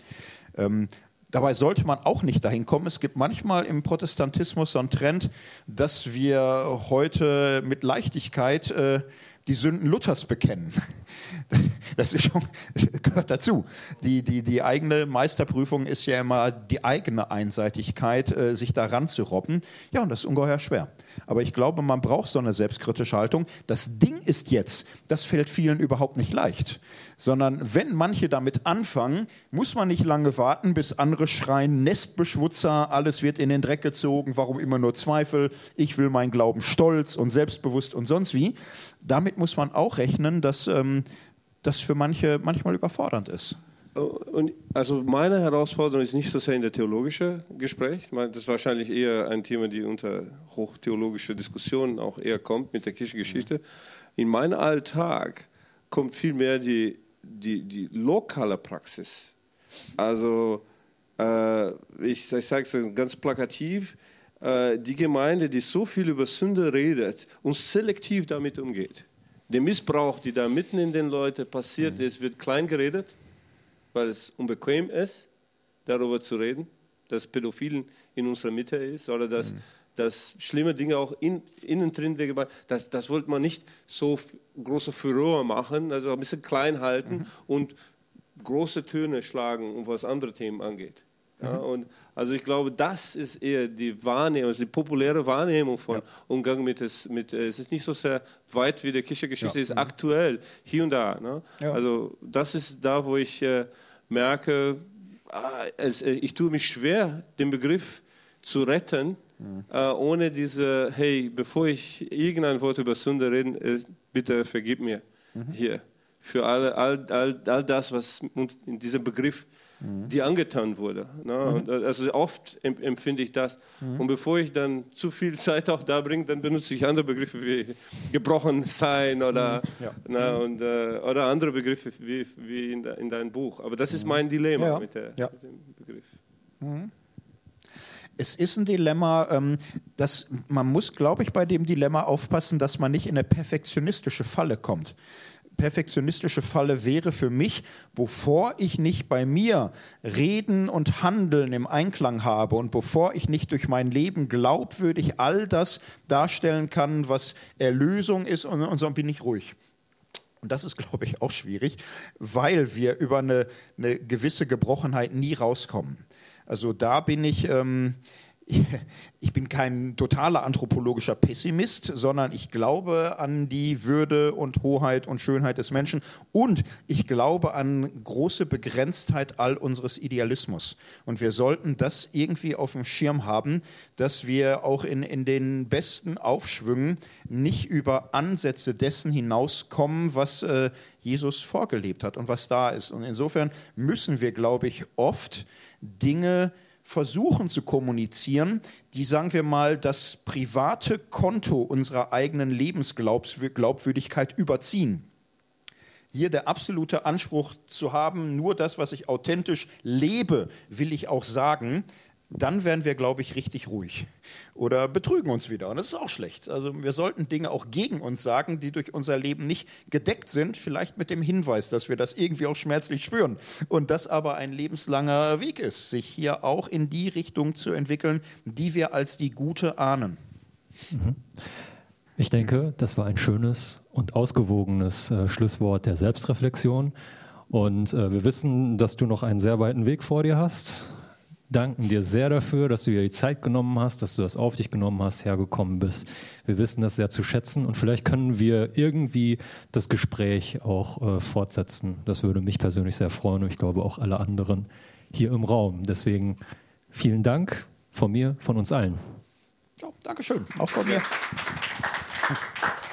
Dabei sollte man auch nicht dahin kommen. Es gibt manchmal im Protestantismus so einen Trend, dass wir heute mit Leichtigkeit die Sünden Luthers bekennen. Das ist schon, gehört dazu. Die eigene Meisterprüfung ist ja immer die eigene Einseitigkeit, sich da ranzurobben. Ja, und das ist ungeheuer schwer. Aber ich glaube, man braucht so eine selbstkritische Haltung. Das Ding ist jetzt, das fällt vielen überhaupt nicht leicht. Sondern wenn manche damit anfangen, muss man nicht lange warten, bis andere schreien, Nestbeschmutzer, alles wird in den Dreck gezogen, warum immer nur Zweifel, ich will meinen Glauben stolz und selbstbewusst und sonst wie. Damit muss man auch rechnen, dass das für manche manchmal überfordernd ist. Und also meine Herausforderung ist nicht so sehr in der theologischen Gespräch. Das ist wahrscheinlich eher ein Thema, die unter hochtheologische Diskussionen auch eher kommt mit der Kirchengeschichte. In meinem Alltag kommt vielmehr die lokale Praxis. Also ich sage es ganz plakativ, die Gemeinde, die so viel über Sünde redet und selektiv damit umgeht. Der Missbrauch, der da mitten in den Leuten passiert ist, wird klein geredet, weil es unbequem ist, darüber zu reden, dass Pädophilen in unserer Mitte ist oder dass schlimme Dinge auch innen drin der Gemeinde, das wollte man nicht so große Furore machen, also ein bisschen klein halten und große Töne schlagen, was andere Themen angeht. Ja, und also ich glaube, das ist eher die Wahrnehmung, also die populäre Wahrnehmung von Umgang mit es ist nicht so sehr weit wie die Kirchengeschichte, es ist aktuell, hier und da. Ne? Ja. Also das ist da, wo ich merke, ich tue mich schwer, den Begriff zu retten, ohne diese, hey, bevor ich irgendein Wort über Sünde rede, bitte vergib mir hier. Für all das, was in diesem Begriff die angetan wurde. Ne? Und also oft empfinde ich das. Und bevor ich dann zu viel Zeit auch da bringe, dann benutze ich andere Begriffe wie gebrochen sein oder, oder andere Begriffe wie in deinem Buch. Aber das ist mein Dilemma mit dem Begriff. Es ist ein Dilemma, man muss, glaube ich, bei dem Dilemma aufpassen, dass man nicht in eine perfektionistische Falle kommt. Perfektionistische Falle wäre für mich, bevor ich nicht bei mir Reden und Handeln im Einklang habe und bevor ich nicht durch mein Leben glaubwürdig all das darstellen kann, was Erlösung ist, und so bin ich ruhig. Und das ist, glaube ich, auch schwierig, weil wir über eine gewisse Gebrochenheit nie rauskommen. Also da bin ich bin kein totaler anthropologischer Pessimist, sondern ich glaube an die Würde und Hoheit und Schönheit des Menschen und ich glaube an große Begrenztheit all unseres Idealismus. Und wir sollten das irgendwie auf dem Schirm haben, dass wir auch in den besten Aufschwüngen nicht über Ansätze dessen hinauskommen, was Jesus vorgelebt hat und was da ist. Und insofern müssen wir, glaube ich, oft Dinge versuchen zu kommunizieren, die, sagen wir mal, das private Konto unserer eigenen Lebensglaubwürdigkeit überziehen. Hier der absolute Anspruch zu haben, nur das, was ich authentisch lebe, will ich auch sagen, dann werden wir, glaube ich, richtig ruhig oder betrügen uns wieder. Und das ist auch schlecht. Also wir sollten Dinge auch gegen uns sagen, die durch unser Leben nicht gedeckt sind, vielleicht mit dem Hinweis, dass wir das irgendwie auch schmerzlich spüren. Und das aber ein lebenslanger Weg ist, sich hier auch in die Richtung zu entwickeln, die wir als die gute ahnen. Ich denke, das war ein schönes und ausgewogenes Schlusswort der Selbstreflexion. Und wir wissen, dass du noch einen sehr weiten Weg vor dir hast. Danken dir sehr dafür, dass du dir die Zeit genommen hast, dass du das auf dich genommen hast, hergekommen bist. Wir wissen das sehr zu schätzen und vielleicht können wir irgendwie das Gespräch auch fortsetzen. Das würde mich persönlich sehr freuen und ich glaube auch alle anderen hier im Raum. Deswegen vielen Dank von mir, von uns allen. Ja, Dankeschön, auch von mir.